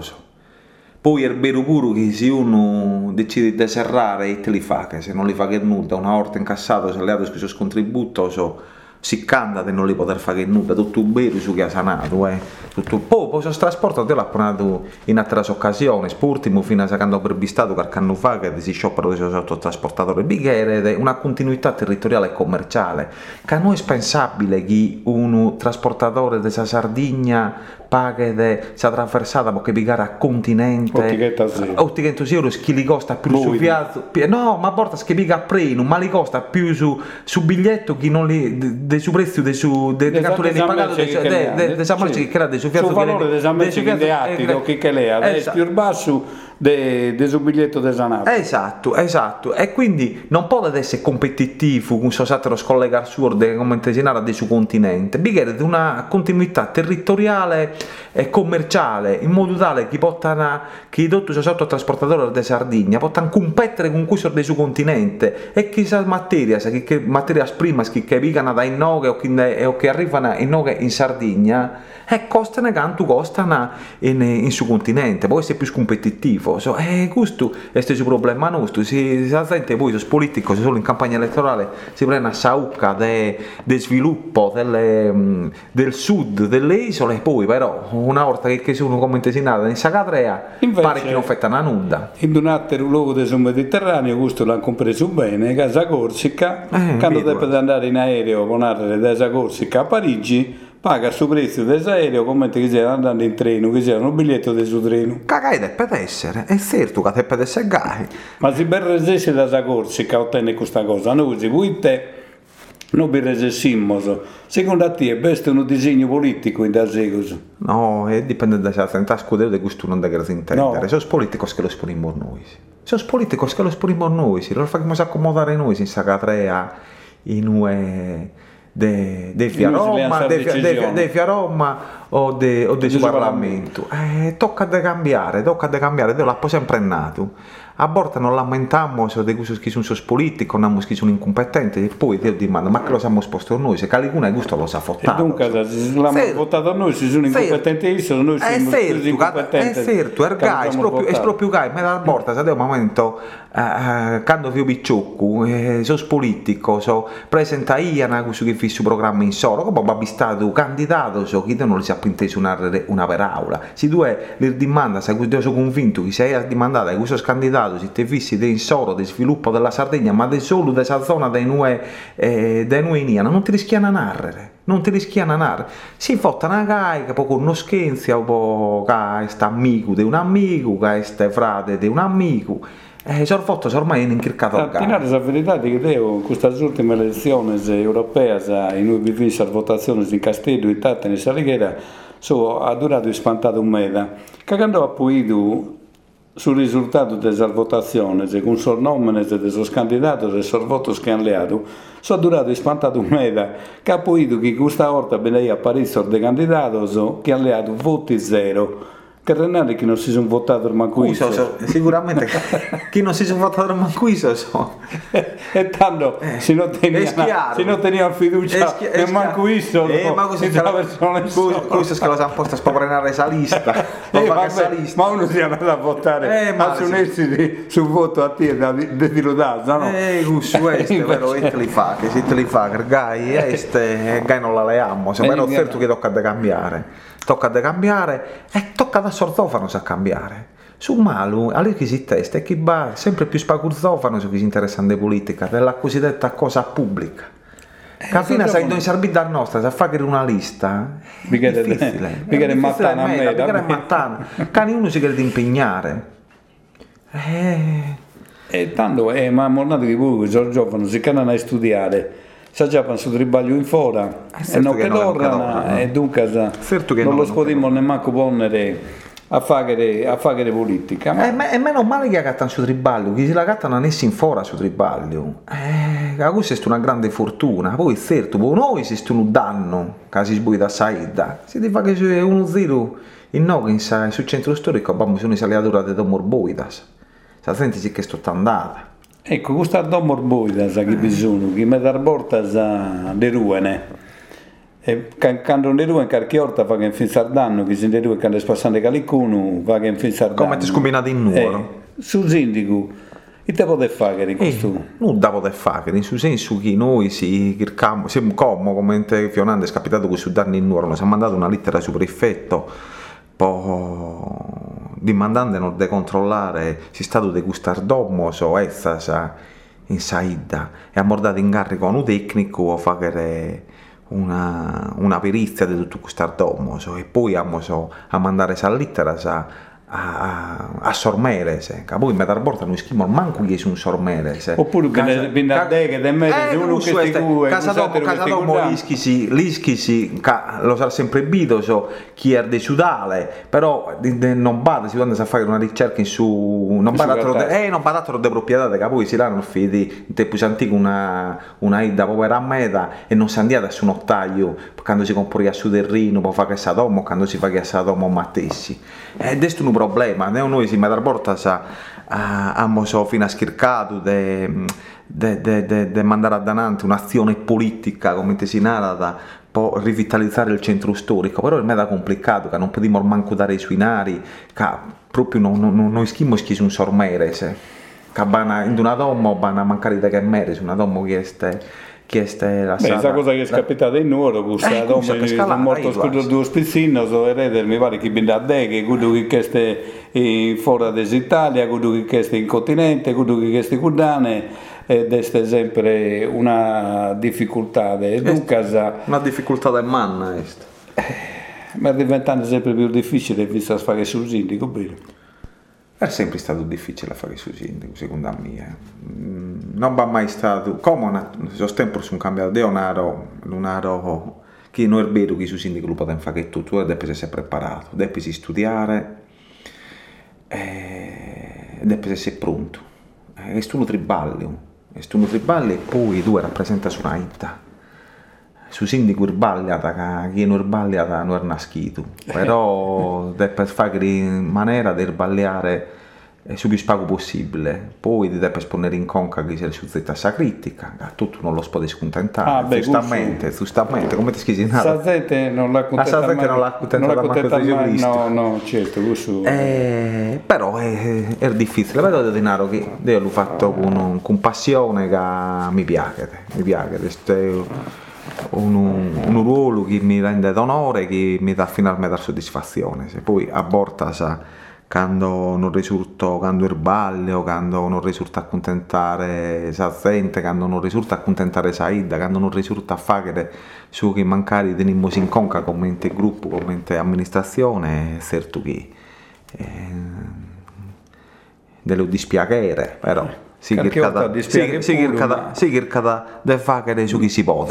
Poi è vero pure che se uno decide di serrare e te li fa, che se non li fa che nulla, una volta incassato, se le ha il suo contributo, si canta di non li poter fare nulla, tutto vero su che ha sanato, tutto. Poi il trasporto te l'ha portato in altre occasioni, ultimo fino a quando ho previstato qualche anno fa che si sciopero dei autotrasportatori bighere, una continuità territoriale e commerciale, che non è pensabile che un trasportatore della Sardegna paghi questa traversata perché pigare a continente 800 euro che li costa più su viaggio, no, ma porta che piga a preno, ma li costa più su biglietto che non li su prezzo de cartolini pagati de Samarci che era de su viaggio che valore de Samarci che lei è più basso del suo biglietto di Sanab. Esatto, e quindi non può essere competitivo con altri colleghi assurdi come intesinare del suo continente, bighere di una continuità territoriale e commerciale in modo tale che possano che tutti i sottotrasportatori di Sardegna possano competere con questo del suo continente e che questa materia prima che pigano da in Noghe o che arrivano in Noghe in Sardegna costano quanto costano in suo continente, poi essere più competitivo. Questo è il problema nostro. La gente poi, i politici, solo in campagna elettorale, si prende a saucca del sviluppo del sud delle isole, poi però una volta che sono come intesinata in Sacatrea pare che non fettano nulla. In un altro luogo del Mediterraneo questo l'hanno compreso bene, Casa Corsica, quando deve andare in aereo con da Corsica a Parigi, paga il prezzo dell'aereo come che sia andando in treno, che sia un biglietto del suo treno. Cagai deve essere, è certo che deve essere gai. Ma se ben resesse da Corsica ottiene questa cosa, noi se voi te non vi resessimmo, secondo te è best un disegno politico in da seguito? No, dipende da senza scudero di questo non da che intendere, no. Sono politici che lo esprimiamo noi. Sono politici che lo esprimiamo noi, lo facciamo accomodare noi in Sacatrea, in de Fiaromma o del suo Parlamento. Tocca da cambiare, Dio l'ha sempre nato. A volte non lamentiamo di chi sono politici, non chi sono incompetenti, e poi Dio dimanda, ma che lo siamo sposto noi? Se qualcuno è gusto lo sa fottato. E dunque, se l'hanno votato noi, si sono incompetenti, noi siamo incompetenti. È certo, è proprio gai, ma da volte, se un momento, quando vi ho bicciocco, sono politico, presenta Iana, questo che fisso programma in solo, come abbiamo stato candidato, che non li si appunteso una per aula. Se tu li dimanda, se io sono convinto che sei dimandata che questo candidato si te fissi del solo del sviluppo della Sardegna, ma del solo della zona dei noi in Iana, non ti rischiano a narrare. Si fotta una gai che può conoscenza, un po' che sta amico di un amico, che sta frate di un amico. Sorfotto ormai è incircato a gara. La verità è che in queste ultime elezioni europee, in cui vivesse la votazione in Castello, in Tata e in Salighera, ha durato e spantato un mese. Che quando ha poi sul risultato della votazione, con il nome dei suoi candidati e i suoi voti che hanno dato, sono durato e spantato un mese. Che ha poi che questa volta veniva apparito dei candidati che hanno dato voti zero. Che Renari che non si sono votato manco questo. Sicuramente chi non si sono votato manco questo e tanto se non tenia fiducia e manco questo ma questo che lo sanno posto a spoprenare esa lista ma uno si è andato a votare a unirsi sul voto a te di Tirodaza, no? Questo è vero, e te li fa che gai non la leamo, però certo che tocca da cambiare e tocca da sorzofano a cambiare. Su Malu, a lui che si testa e chi va sempre più spacurzofano su chi si interessa di politica, della cosiddetta cosa pubblica. Che alla fine sai in Sarbidda nostra, se fa che una lista è difficile. Mica mattana a me, che uno si crede impegnare. E tanto ma mornate che voi giovani si canano a studiare. Sa già penso tribaglio in fora e non che tornano e dunque non lo spodiamo nemmeno ponere a fare politica è meno male che agattano su tribaglio che si la gattano nessi in fora su tribaglio questa è una grande fortuna poi certo noi si stanno danno che si sbui da Saida si ti fa che c'è 1-0 in Noggins sul centro storico abbiamo una saliatura di Domor Boidas sa senti sì che sto andata. Ecco, questa Domor Boidas che bisogna, che mi dà porta le ruene. E quando le ruene qualche volta fa che infine danno, che se le ruene quando è passando qualcuno fa che infine danno. Come ti scombinate in nuoro? Sul sindaco, che te potete fare in questo? Non da poter fare, nel senso che noi siamo come Fionante è capitato che su danni in nuoro, ci ha mandato una lettera sul prefetto, poi dimandando non de controllare si stato de gustar domos o essas in Saida e ha mordato in carico un tecnico a fare una perizia di tutto gustar domos e poi abbiamo a mandare esa lettera a Sormerese, che poi mi dà porta non schimo manco che sono Sormerese oppure che da me uno che sicuro casadomo l'ischisi lo sarà sempre bido chi è di Sudale però non bada si quando si fa una ricerca su non badato di proprietà che poi si danno fidi in tempo antico una ida povera meta e non si andiata su un ottaio quando si compora su terreno può fare che sa domo quando si fa che sa domo mattessi ed è un problema, noi si metà porta abbiamo fino a schircato di mandare avanti un'azione politica come si narra può rivitalizzare il centro storico, però è mega complicato che non possiamo manco dare i suinari che proprio noi schimmo che sono Sormerese che in una domo vanno a mancare di che merese una domo che è la questa cosa che è capitata in nuoro questa domo sono morto scudo due spizzino so erede mi pare che binda che quello che è fuori d'Italia quello che è in continente quello che è cudane ed è sempre una difficoltà una difficoltà del manna ma diventando sempre più difficile visto fare sul sindaco è sempre stato difficile fare sul sindaco secondo me non va mai stato come sono sempre su un cambiato di Leonardo che non è vero che su sindaco lo potete fare tutto deve essere preparato deve studiare deve essere pronto è uno tribaglio e poi due rappresenta su una itta su sindaco sbagliata chi non sbagliata non è nascito però deve fare in maniera di sbagliare su più spago possibile poi deve esponere in conca che sia suzzetta sa critica tutto non lo si può scontentare giustamente come ti scrivi sa gente non l'ha contentata no certo però è difficile vedo di denaro che io l'ho fatto con passione che mi piace un ruolo che mi rende d'onore che mi dà finalmente soddisfazione se poi a borta quando non risulta quando erbaglio quando non risulta accontentare sa gente quando non risulta accontentare Saida quando non risulta fare su che mancare tenimmo in conca come gruppo come amministrazione è certo che dello dispiacere però si cerca di fare su chi si può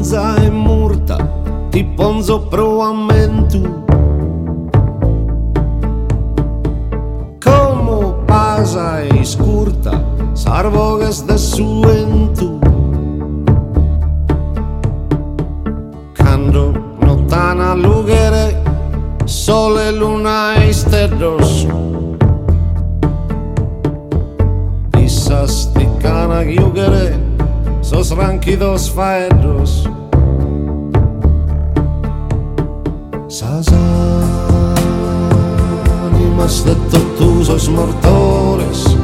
manza e murta ti ponzo provamento come pasa e scurta sarvo che sta suentu quando nottana lughere sole luna e sterros issa sticcana chiugere sos ranchidos faedros sas animas de totus os mortores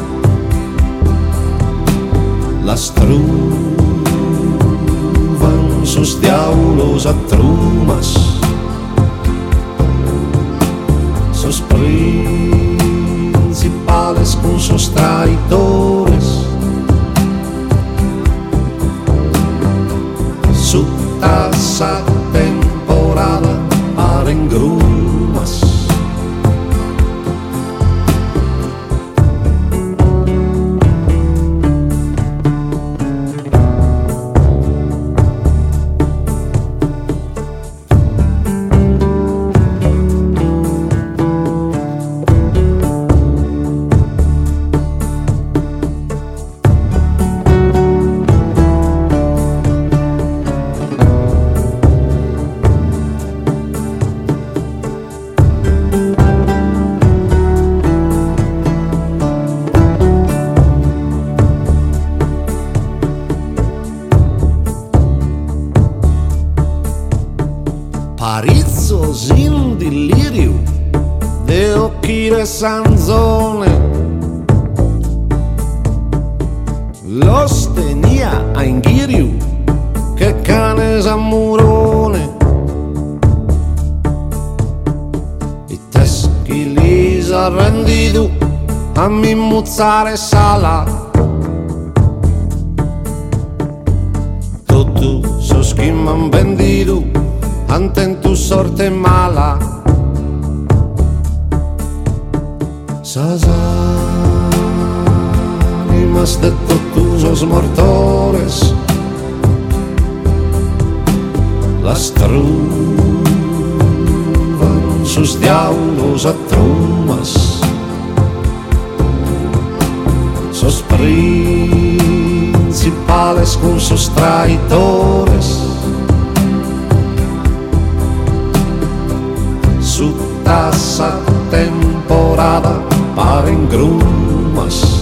las truvan sus diaulos a trumas sus principales con sus traidores su tasa temporada para en grumas Parizos in delirio de occhire sanzone los tenia a inghiriu che cane s'ammurone i teschi li s'ha renditu a mi muzzare sala tutto so schimman venditu ante tu sorte mala sas animas de totus os mortores las truvan sus diaulos a trumas sos principales con sus traidores su tasa temporada para en grumas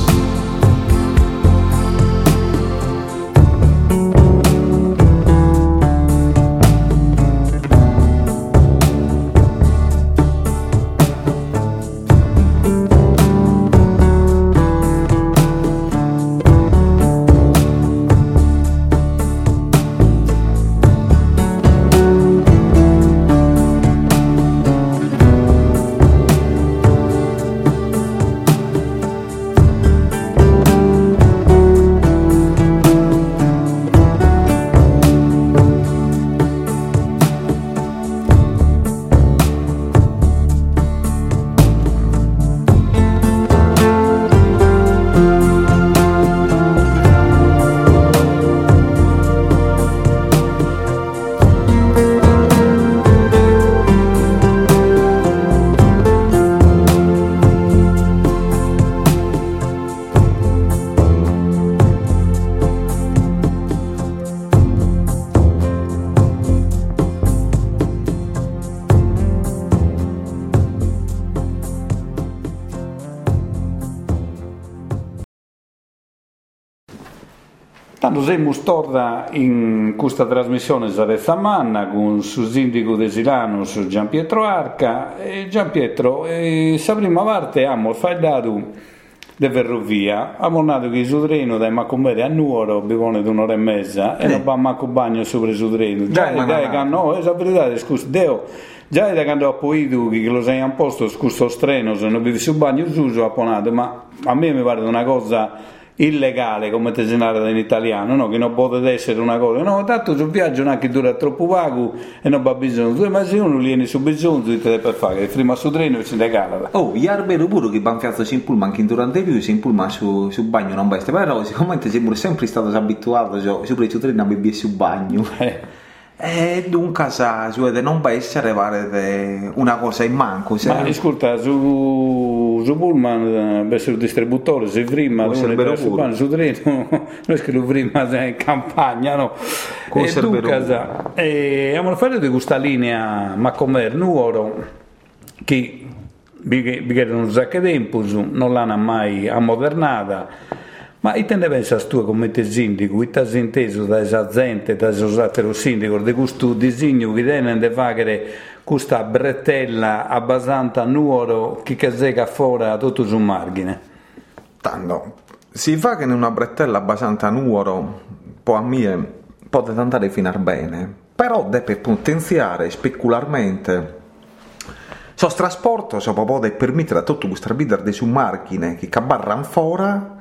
Tanto siamo torna in questa trasmissione Sarezza Manna con su sindaco de Silanus Gian Pietro Arca e Gian Pietro, la prima parte abbiamo fatto de ferrovia, abbiamo nato che su treno dai Maccomere a Nuoro, bivone di un'ora e mezza e non abbiamo manco bagno sopra su treno, già no, è la verità, scusa, Deo, già da quando ho poito che lo sei a posto, scusa treno, se non vivi su bagno su apponato, ma a me mi pare una cosa illegale, come te si narra in italiano, no? Che non può essere una cosa, no, tanto sul viaggio non è che dura troppo vago e non va bisogno, ma se uno viene su bisogno ti deve fare, prima su treno e si regala. Oh, gli arberi pure che vanno fiazzo in pullman, che durante il video in pullman su bagno non veste, però siccome siamo sempre stato abituati su treno a bere su bagno. E dunque su non può essere una cosa in manco. Ma ascolta, su pullman verso il distributore si prima su treno non è che lo prima in campagna, no? E dunque abbiamo fatto di questa linea Maccomer Nuoro che vi non sa che tempo non l'hanno mai ammodernata. Ma te ne pensi tu come te sindaco, ti hai inteso da esa gente, da eso sindaco, di questo disegno che tiene di fare questa bretella abbastanza nuoro che sega fuori a tutto sul margine? Tanto, si fa che in una bretella abbastanza nuoro, poi a me potete andare fino a bene, però deve potenziare specularmente il trasporto, se può permettere a tutto questo arbitro di su margine che barrano fuori,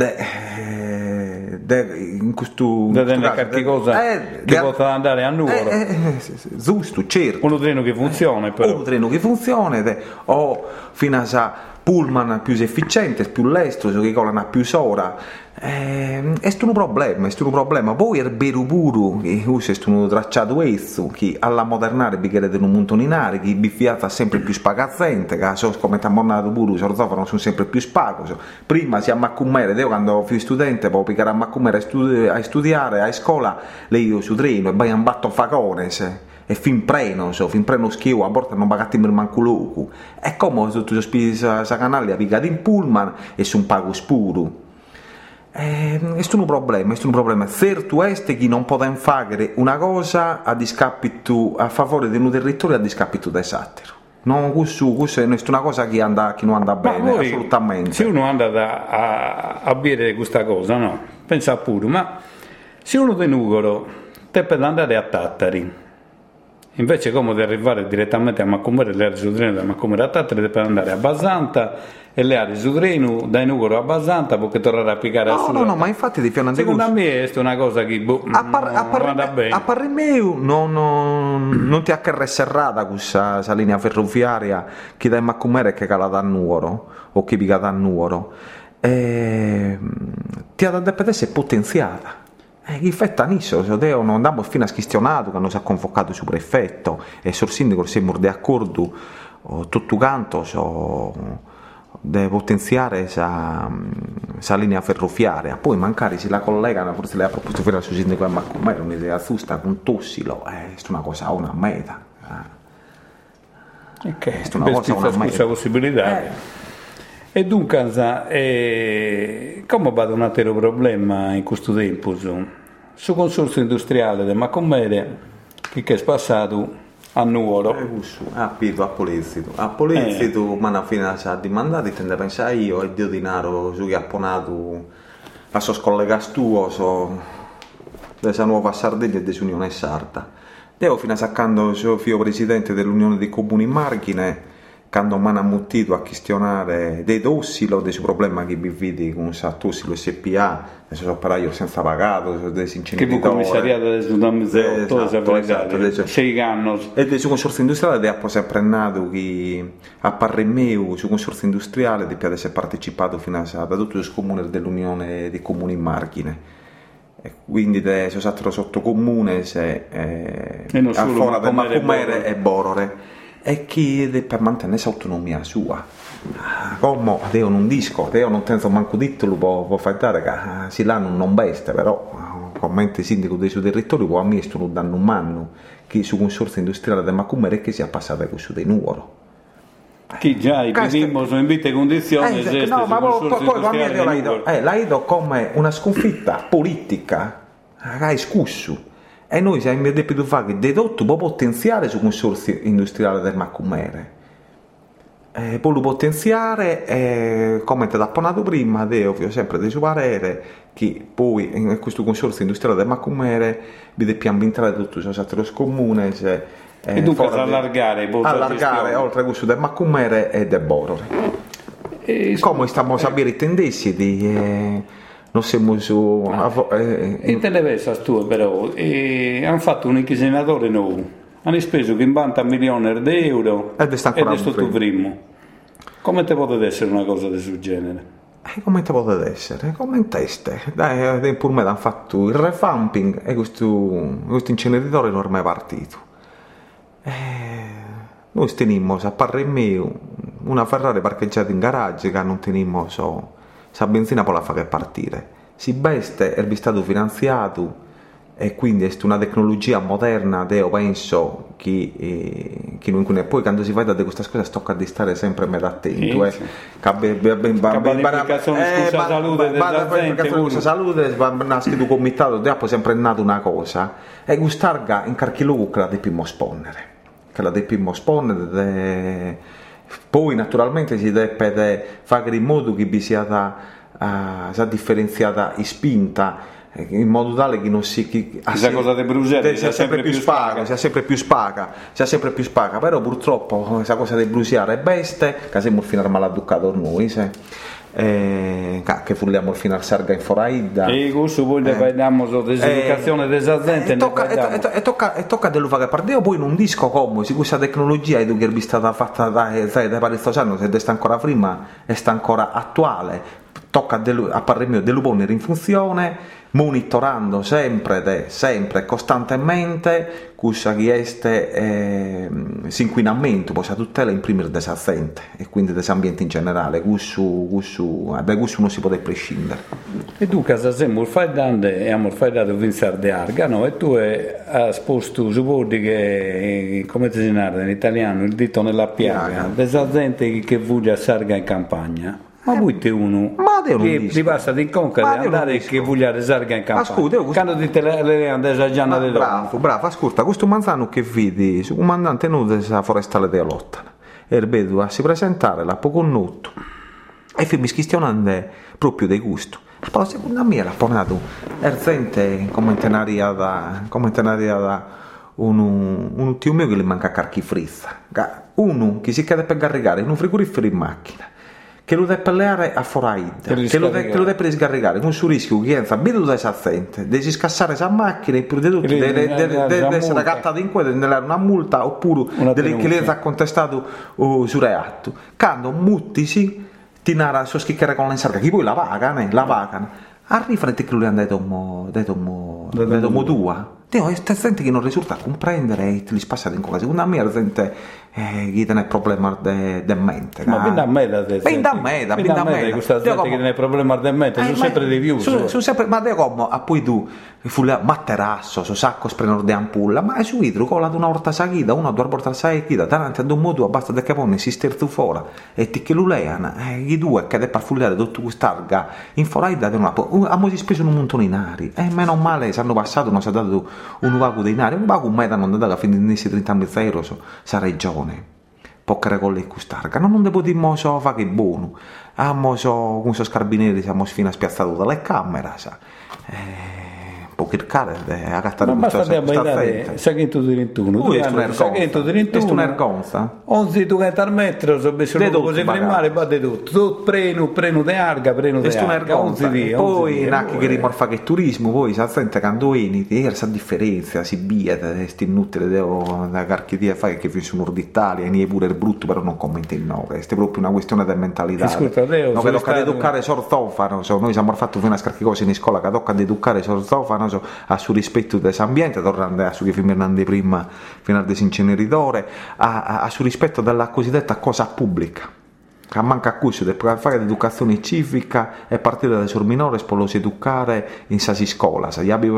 in questo qualche cosa che possa andare a Nuoro, giusto, certo, un treno che funziona, però un treno che funziona o fino a pullman più efficiente, più lestro, che colano più ora. È un problema. Poi il beruburu, che usa un tracciato esso, che alla modernare bicchiere un montoninare, che biffiata sempre più spagazzente, che come tambornato buru, sono sempre più spagos. Prima si a Maccumere, io quando fui studente, poi piccare a Maccumere a studiare, a scuola, lei io su treno, e poi un batto facones. E fin preno schio, a volte non pagati per manco lucu. E come tutti i spiriti sa canale picati in pullman e su un pago spuro. È un problema. Certo è che non possiamo fare una cosa a favore di un territorio a discapito del satiro. Non, questo è una cosa che non anda bene, voi, assolutamente. Se uno anda a dire questa cosa, no? Pensa pure, ma se uno di Nugoro te per andare a Tattari, invece come di arrivare direttamente a Maccomere, le aree su treno da Maccomere a Tattari, per andare a Basanta e le aree su treno da Nugoro a Basanta perché tornare a piccare a Sura. No, ma infatti di fianco secondo me è una cosa che non va bene. A parere mio non ti ha che serrata questa linea ferroviaria che da Maccomere che cala da Nuoro o che pica da Nuoro, ti ha da essere potenziata. Che fetta nisso, non andiamo fino a schizionato che hanno convocato su prefetto e sul sindaco siamo d'accordo tutto canto deve potenziare questa linea ferroviaria. Poi magari se la collega forse le ha proposto fare al suo sindaco ma come era un'idea giusta con Tossilo è una cosa una meta è una cosa una meta possibilità. E dunque come va un altro problema in questo tempo su consorzio industriale del Maccomere che è passato a Nuoro a Polizito ma alla fine si è dimandati tende a pensare io e Dio dinaro su che ha ponato a suo collega tuo della nuova Sardegna e dell'Unione Sarda devo fino a saccando suo figlio presidente dell'Unione dei Comuni Margine quando mi hanno ammutito a questionare dei Tossilo, dei suoi problemi che vi vedi con Tossilo SPA, adesso sono operaio senza pagato, dei inceneritori. Che commissariato del Sudamese, 6 anni. E del suo consorzio industriale ha sempre nato che a Parremeu, sul consorzio industriale, deve essere partecipato fino a da tutti i comuni dell'Unione dei Comuni Margine. E quindi sono stato sotto comune a fora del Maccomere e Borore. E chi per mantenere l'autonomia sua come io non disco io non tengo manco titolo può fare che si là non veste però commenti sindaco del suo territorio può amministrare un danno umano che su consorzio industriale del Maccomere che sia passato con su dei Nuoro che già vivimmo in vite condizioni no ma poi la vedo come una sconfitta politica è scusso. E noi siamo detti fare che dedotto può potenziare sul consorzio industriale del Maccomere. Può lo potenziare, come ti ho apponato prima, ovvio sempre dei suoi parere, che poi in questo consorzio industriale del Maccomere vi dobbiamo entrare tutto il altro comune. E dunque allargare oltre a questo del Maccomere e del Borore. Come stiamo a sapere tendenze di non siamo su... In televisione tu però, hanno fatto un inchisinatore nuovo, hanno speso 50 milioni di euro ed è stato primo. Come te potete essere una cosa del genere? Come te potete essere? Come in teste. Dai, pur me hanno fatto il revamping e questo inceneritore non è mai partito. Noi tenimmo a parre mio una Ferrari parcheggiata in garage che non tenimmo sa benzina per la fare partire. Si beste è stato finanziato e quindi è una tecnologia moderna io penso che non e poi quando si fa da queste cose tocca di stare sempre attento salute nasce il comitato dopo sempre è nato una cosa e quest'arga in qualche luogo che la dobbiamo sponnere poi naturalmente si deve fare in modo che vi sia differenziata e spinta in modo tale che non si cosa di Bruxelles sia sempre più spaga però purtroppo questa cosa di bruciare è beste che siamo fino al maladucato noi che vogliamo fino al sarga in foraida e questo poi ne parliamo dell'educazione della gente e tocca dello fare partire poi in un disco come se questa tecnologia che è stata fatta da parecchi anni se sta ancora prima e sta ancora attuale tocca a parere mio dello ponere in funzione monitorando sempre costantemente cosa che l'inquinamento poi a tutela imprimere desazente e quindi dell'ambiente in generale da questo non si può prescindere e tu casa sempre fai dande e amor fai dato vincere de arga no e tu hai sposto su bordi che come si narra in italiano il dito nella piaga desazente che vuole sarga in campagna. Ma voi te uno che passa di conca di andare che voglia resarga in campagna quando dite le andate già bravo ascolta questo manzano che vedi su comandante nudo della forestale della lotta erbedo a si presentare la poco notto e mi schionando proprio dei gusto però secondo me l'ha portato erzente come tenaria da un tio mio che gli manca carchi frizza uno che si chiede per caricare in un frigorifero in macchina che lo deve pelleare a foraida, che lo deve riscaricare con su rischio che entra bene da assente, devi scassare esa macchina e più di tutto deve essere cattato in quello, deve dare una multa oppure che le ha contestato su reatto. Quando muttisi ti narra so schiccare con l'insarca, che poi la pagano. Arriva che lui ha detto tua. Dio, è gente che non risulta a comprendere e te li spassate in cosa. Secondo me è gente che tiene problema di mente. Ma ben da me questa gente che tiene problema di mente, sono sempre dei più. Sono sempre, ma te come, poi tu, materasso, so sacco sprenor di ampulla, ma è su idro, con una volta saghita, una o due volte saghita, davanti ad un modo basta da capone, si stertu fuori, e ti che luleano, i due che devono fugliare tutto quest'arga, in foraida, hanno speso un montone in ari, e meno male, se hanno passato, non si è dato un vago denaro, un vago meta non è dato a fine di 30.000 euro sa regione può con quest'arga non ne potremmo fare che buono con i carabinieri siamo fino a spiazzato dalle camere può cercare a gattare ma basta abbaidare saghetto di 21 saghetto di 21 è un'ergonza 11 al metro so così primare va di tutto preno di arga preno di arga 11 poi anche che rimorfa che turismo poi si sente quando vieni questa differenza si bieta questi inutili da carchidia fai che vi sono d'Italia e pure il brutto però non commenti il no questa è proprio una questione di mentalità ascolta Deo no, che tocca ad educare sortofano noi siamo fatto fino a scarchi cose in scuola che tocca ad educare sortofano a su rispetto dell'ambiente tornando a su che firmando prima fino al disinceneritore a su rispetto della cosiddetta cosa pubblica che manca a questo per fare l'educazione civica e partire dai suoi minori per lo educare in sasi scuola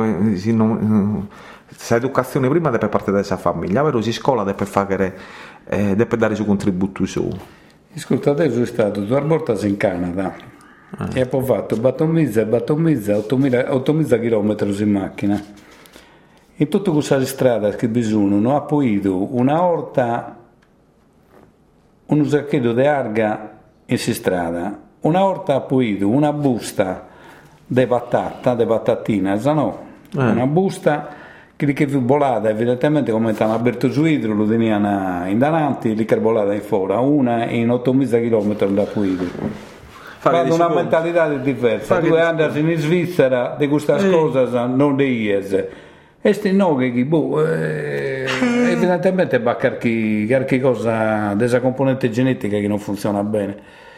se educazione prima deve partire da essa famiglia però si scuola deve dare il suo contributo su ascolta te sono stato 2 volte in Canada e poi fatto battomizza 8.000 km in macchina in tutta questa strada che bisogna non ha potuto una orta uno sacchetto di arga in strada una orta ha potuto una busta di patatina una busta che fu volata evidentemente come hanno aperto su idro lo tenevano in davanti lì che volata in fuori una in 8.000 km da potuto Hanno una mentalità diversa. Tu andas in Svizzera, di queste cose non le ies. E sti no che evidentemente va qualche cosa della componente genetica che non funziona bene.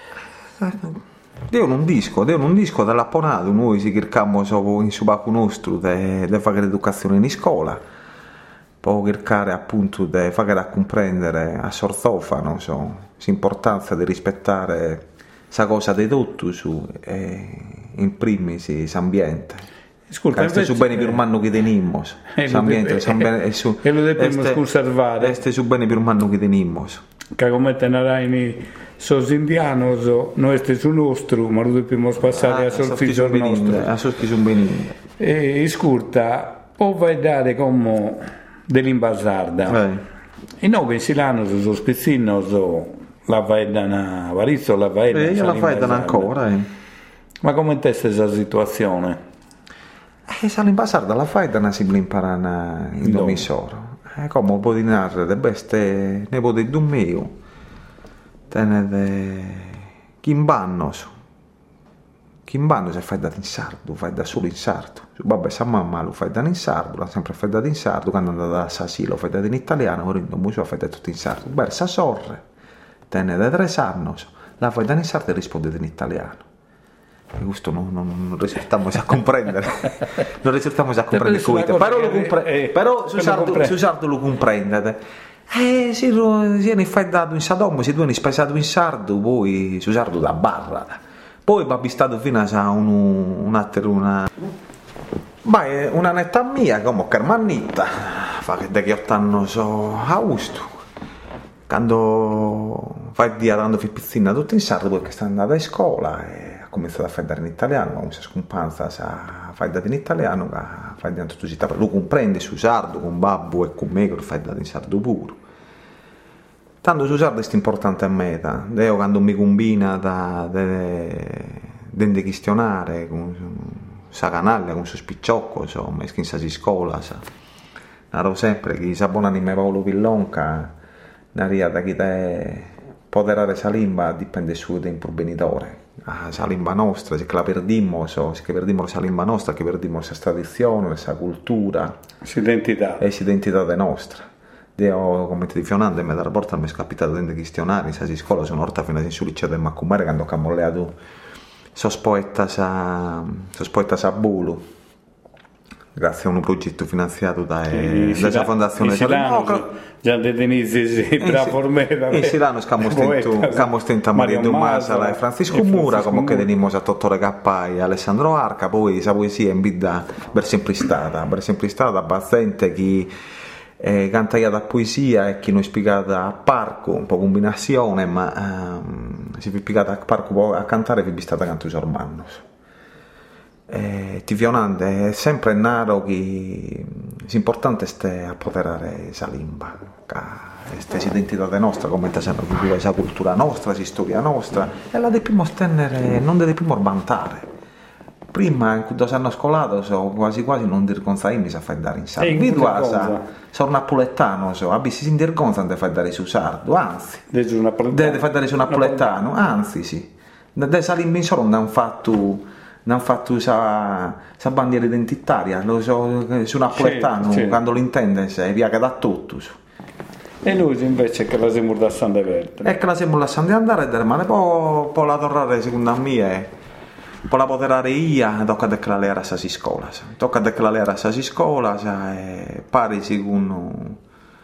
Io non disco dalla ponata, noi si cerchiamo in subacu nostro di fare l'educazione in scuola, poi cercare appunto di fare a comprendere a sorzofano l'importanza di rispettare questa cosa di tutto in primis l'ambiente. Ascolta, questo su bene più umano che tenimmo, l'ambiente e lo dobbiamo conservare. Questo su bene più umano che tenimmo. Che come te narai sos indianos, noi stiamo su nostro, ma lo dobbiamo passare a sul figlio nostro. A sul che sono benigni. E scurta, o vai dare come dell'imbasarda. E noi che in Silano sono spezzino, la vai da una varizzo, la vai da una. Io la vai da ancora. Ma come te questa situazione? Se l'imbasarda la fai da una si imparare in domissoro. Come può dinare de beste ne può di un mio. Tenete Chimbannos se fai da in sardo, fai da solo in sardo. Babà e sa mamma lo fai da in sardo, l'ha sempre fai da in sardo, quando è andata a Sasilo fai da in italiano, ora in museo fai da tutto in sardo. Beh, sa sorre, tenete 3 anni, la fai da in sardo e risponde in italiano. E questo non riusciamo a comprendere. Non riusciamo a comprendere. Però su sardo lo comprendete. Se ne fai dato in Sadom, se tu hai spesato in sardo, poi su sardo da barra. Poi babbi stato fino a una netta mia, come Carmannita, fa che da che 8 anni so a gusto. Quando fai dia dando pizzina tutto in sardo, poi che sta andando a scuola e ha cominciato a fare in italiano, ma questa scompanza sa fai dato in italiano, fai di tutto città, lo comprendi su sardo con babbo e con me che lo fai dato in sardo puro. Tanto su sardo è importante a me, io quando mi combina da dende questionare con sa canaglia, con suo spicciocco, insomma, in sa scuola, naro sempre che sa buona anime Paolo Pillonca, naria da chi te poterare sa lingua dipende su da improvvenitore. Sa lingua nostra, se che la perdimmo, se che perdimmo la lingua nostra, che perdimmo la tradizione, la cultura, l'identità. E l'identità nostra. Io come ti fionando mi da rapporto mi è capitato di questionare in sasi scuola sono orta fino a sul liceo del Maccumare quando ho molleato sos poeta sa bulu grazie a un progetto finanziato dalla fondazione Silano già Denisi tra formera in Silano stiamo stentando Masala e Francisco Mura come che tenimo a Tottore Cappai Alessandro Arca poi sa poesia in vita per sempre stata abbastanza chi cantata poesia e chi non è spiegata a parco, un po' combinazione, ma si è spiegata a parco a cantare e vi è stata canto Sormannos. Ti fionante è sempre naro che l'importante è appoderare questa lingua, questa identità nostra, come ti sembra che questa cultura nostra, questa storia nostra, e la dobbiamo tenere, non la dobbiamo bantare. Prima, quando sono scolato, quasi non dir consaimi sa fai dare in sardo. Sono napoletano, abissi in dir consa non fai dare su sardo, anzi. Deve fai dare su napoletano, anzi sì. Da salimbi in solo non hanno fatto sa bandiera identitaria, su napoletano, sì. Quando lo intende se via che da tutto. E noi invece che la siamo lasciando verde. E che la siamo lasciando andare, ma poi la tornare secondo me poi la poterare io, tocca declarare a sasi scuola, pari secondo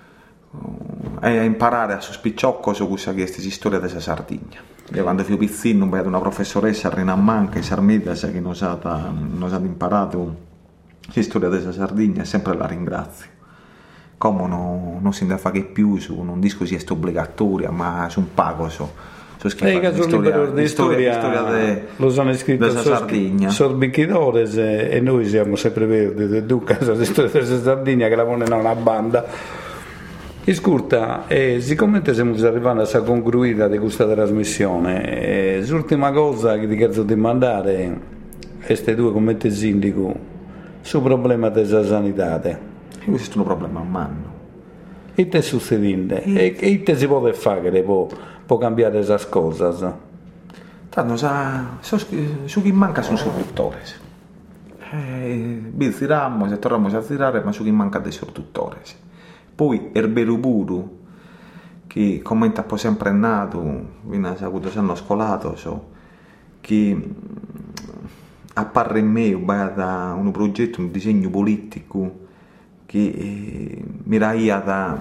e imparare a sospicciocco su questa storia della Sardegna. Io quando fui piccino ho una professoressa a Rinammanca in Sarmeda che non ha imparato la storia della Sardegna e sempre la ringrazio. Come non si deve fare più su non dico sia obbligatoria, ma su un pago storia lo sono scritto della Sardegna sono bicchidores e noi siamo sempre verdi dunque la storia della Sardegna che la pone una banda scurta siccome siamo arrivati a concluire di questa trasmissione l'ultima cosa che ti chiedo di mandare queste due commenti sindaco sul problema della sanità questo è un problema a mano e te succedendo e te si può fare può cambiare queste cose Tanto su chi manca sono sorduttori. Tiramos e torniamo a tirare, ma su chi manca dei sorduttori. Poi Erberu Puru, che commenta poi sempre nato, viene saputo sanno scolato, che appare in me da un progetto, un disegno politico che miraia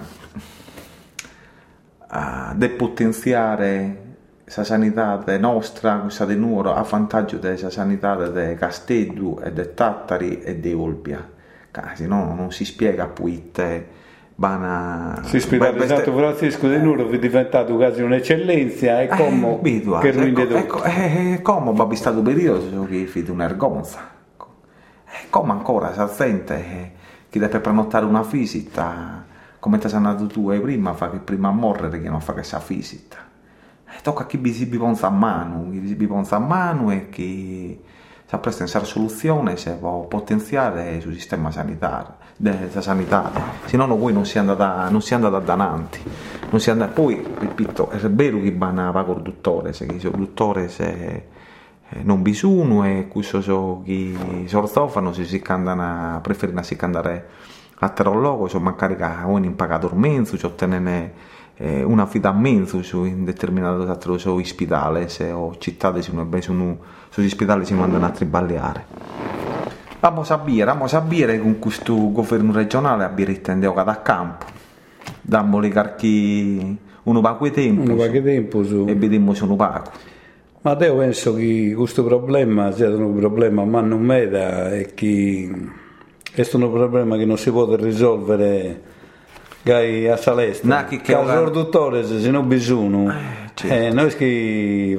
a depotenziare la sanità nostra, questa di Nuoro, a vantaggio della sanità di Casteddu e di Tattari e di Olbia. Se no non si spiega poi te. L'ospedale Santo Francisco di Nuoro è diventato quasi un'eccellenza, è come che ruinde tutto. È come babbi stato periodo che fate un'ergonza. È come ancora si sente che deve prenotare una visita, come ti sei andato tu prima, fa che prima a morire che non fa che sa visita. Tocca a chi vi si ponza a mano e che si presta in soluzione se può potenziare sul sistema sanitario, della sanità, se no voi non si è andata avanti. Poi, ripeto, è vero che vanno a conduttore, se i conduttori non bisogno e questo chi sorzofano si candano, preferiscono si candare a terologo, magari che hanno impagato il mezzo, ottenere un affidamento su in determinato altro ospedale o città sugli ospedali si mandano a triballeare. Vamos a dire con questo governo regionale a dire tendevo da campo dammo le carchi uno poco tempo e vediamo se uno pago. Ma io penso che questo problema sia un problema ma non meda e che è un problema che non si può risolvere a Saleste, che il dottore se non bisogno noi che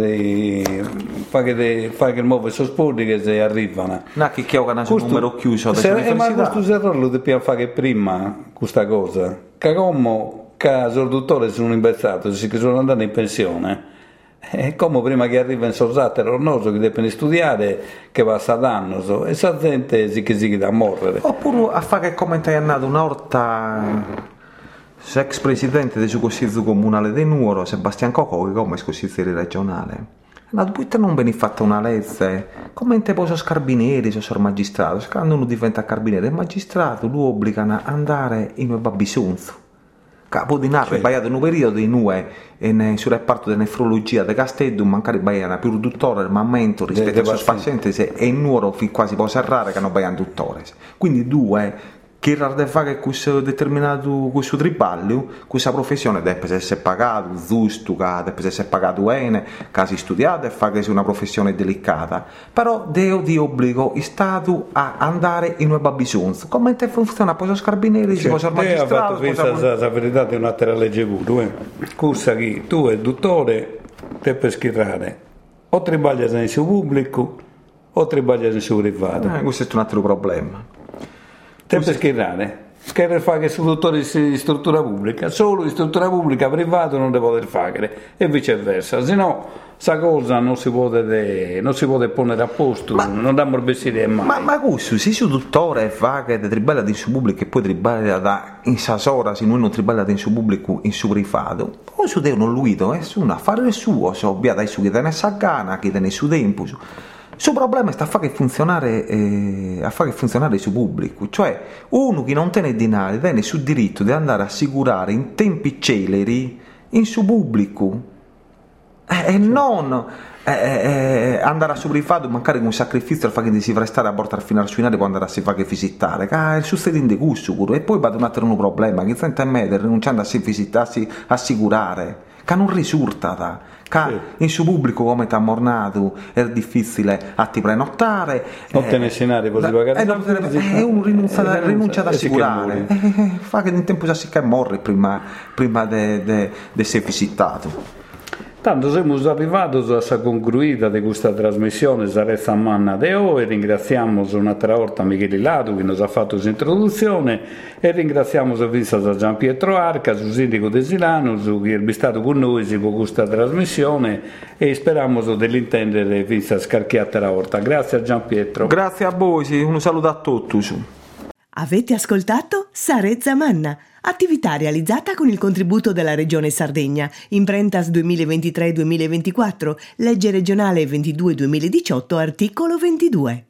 fa che muove sosponi che se arrivano che ho un numero chiuso ma questo errore lo dobbiamo fare prima questa cosa che come il dottore sono investato che sono andato in pensione e come prima che arriva in Sosate Ronoso che devono studiare che va a danno e sa gente si da morire oppure a fare che come è nato una volta ex presidente del Consiglio Comunale di Nuoro Sebastian Cocco che come consigliere regionale ma poi non viene fatta una legge come te posso carabinieri o magistrato quando uno diventa carabiniere e magistrato lo obbligano ad andare in un babbisonzo capo di narre sbagliato in un periodo in UE sul reparto di nefrologia di Casteddu mancare baiana più dottore armamento rispetto ai pazienti e in Nuoro quasi può serrare che non baiano dottore quindi due che rarde fare questo determinato questo triballo questa professione deve essere pagato giusto deve essere pagato bene che si studiato e fa che sia una professione delicata però Dio ti obbligo il Stato a andare in un babbisonzo come te funziona poi sono carabinieri si può essere magistrato la verità di un'altra legge pure cursa che tu è dottore te per schierare o tribaglia nel suo pubblico o tribaglia nel suo privato questo è un altro problema per schierare che fa che su dottore di struttura pubblica solo in struttura pubblica privato non deve poter fare e viceversa se no sta cosa non si può ponere a posto non da morbessire mai ma questo se su dottore fa che triballa in su pubblico e poi triballa da in sasora se noi non triballa in su pubblico in su privato poi su devono luido è un affare suo so via dai su che te ne sa gana che te ne su tempo il problema sta a fare funzionare il suo pubblico, cioè uno che non tiene denaro tiene sul diritto di andare a assicurare in tempi celeri il suo pubblico e non andare a sopravvivere magari con un sacrificio per che si restare a portare fino al finale quando andare a si fare visitare il succedente gusto e poi va un altro problema che sente a me rinunciando a si visitarsi assicurare che non risulta in suo pubblico come ti ha mornato è difficile a ti prenottare non te ne scenari così è un rinuncia ad assicurare fa che in tempo si che morre prima di essere visitato. Tanto siamo arrivati a concluita di questa trasmissione Sarezza Manna de O e ringraziamo un'altra volta Michele Ladu che ci ha fatto questa introduzione e ringraziamo Gian Pietro Arca, il sindaco di Silano che è stato con noi per questa trasmissione e speriamo dell'intendere Vinza Scarchiata la volta. Grazie a Gian Pietro. Grazie a voi, un saluto a tutti. Avete ascoltato Sarezza Manna, attività realizzata con il contributo della Regione Sardegna, Imprentas 2023-2024, legge regionale 22-2018, articolo 22.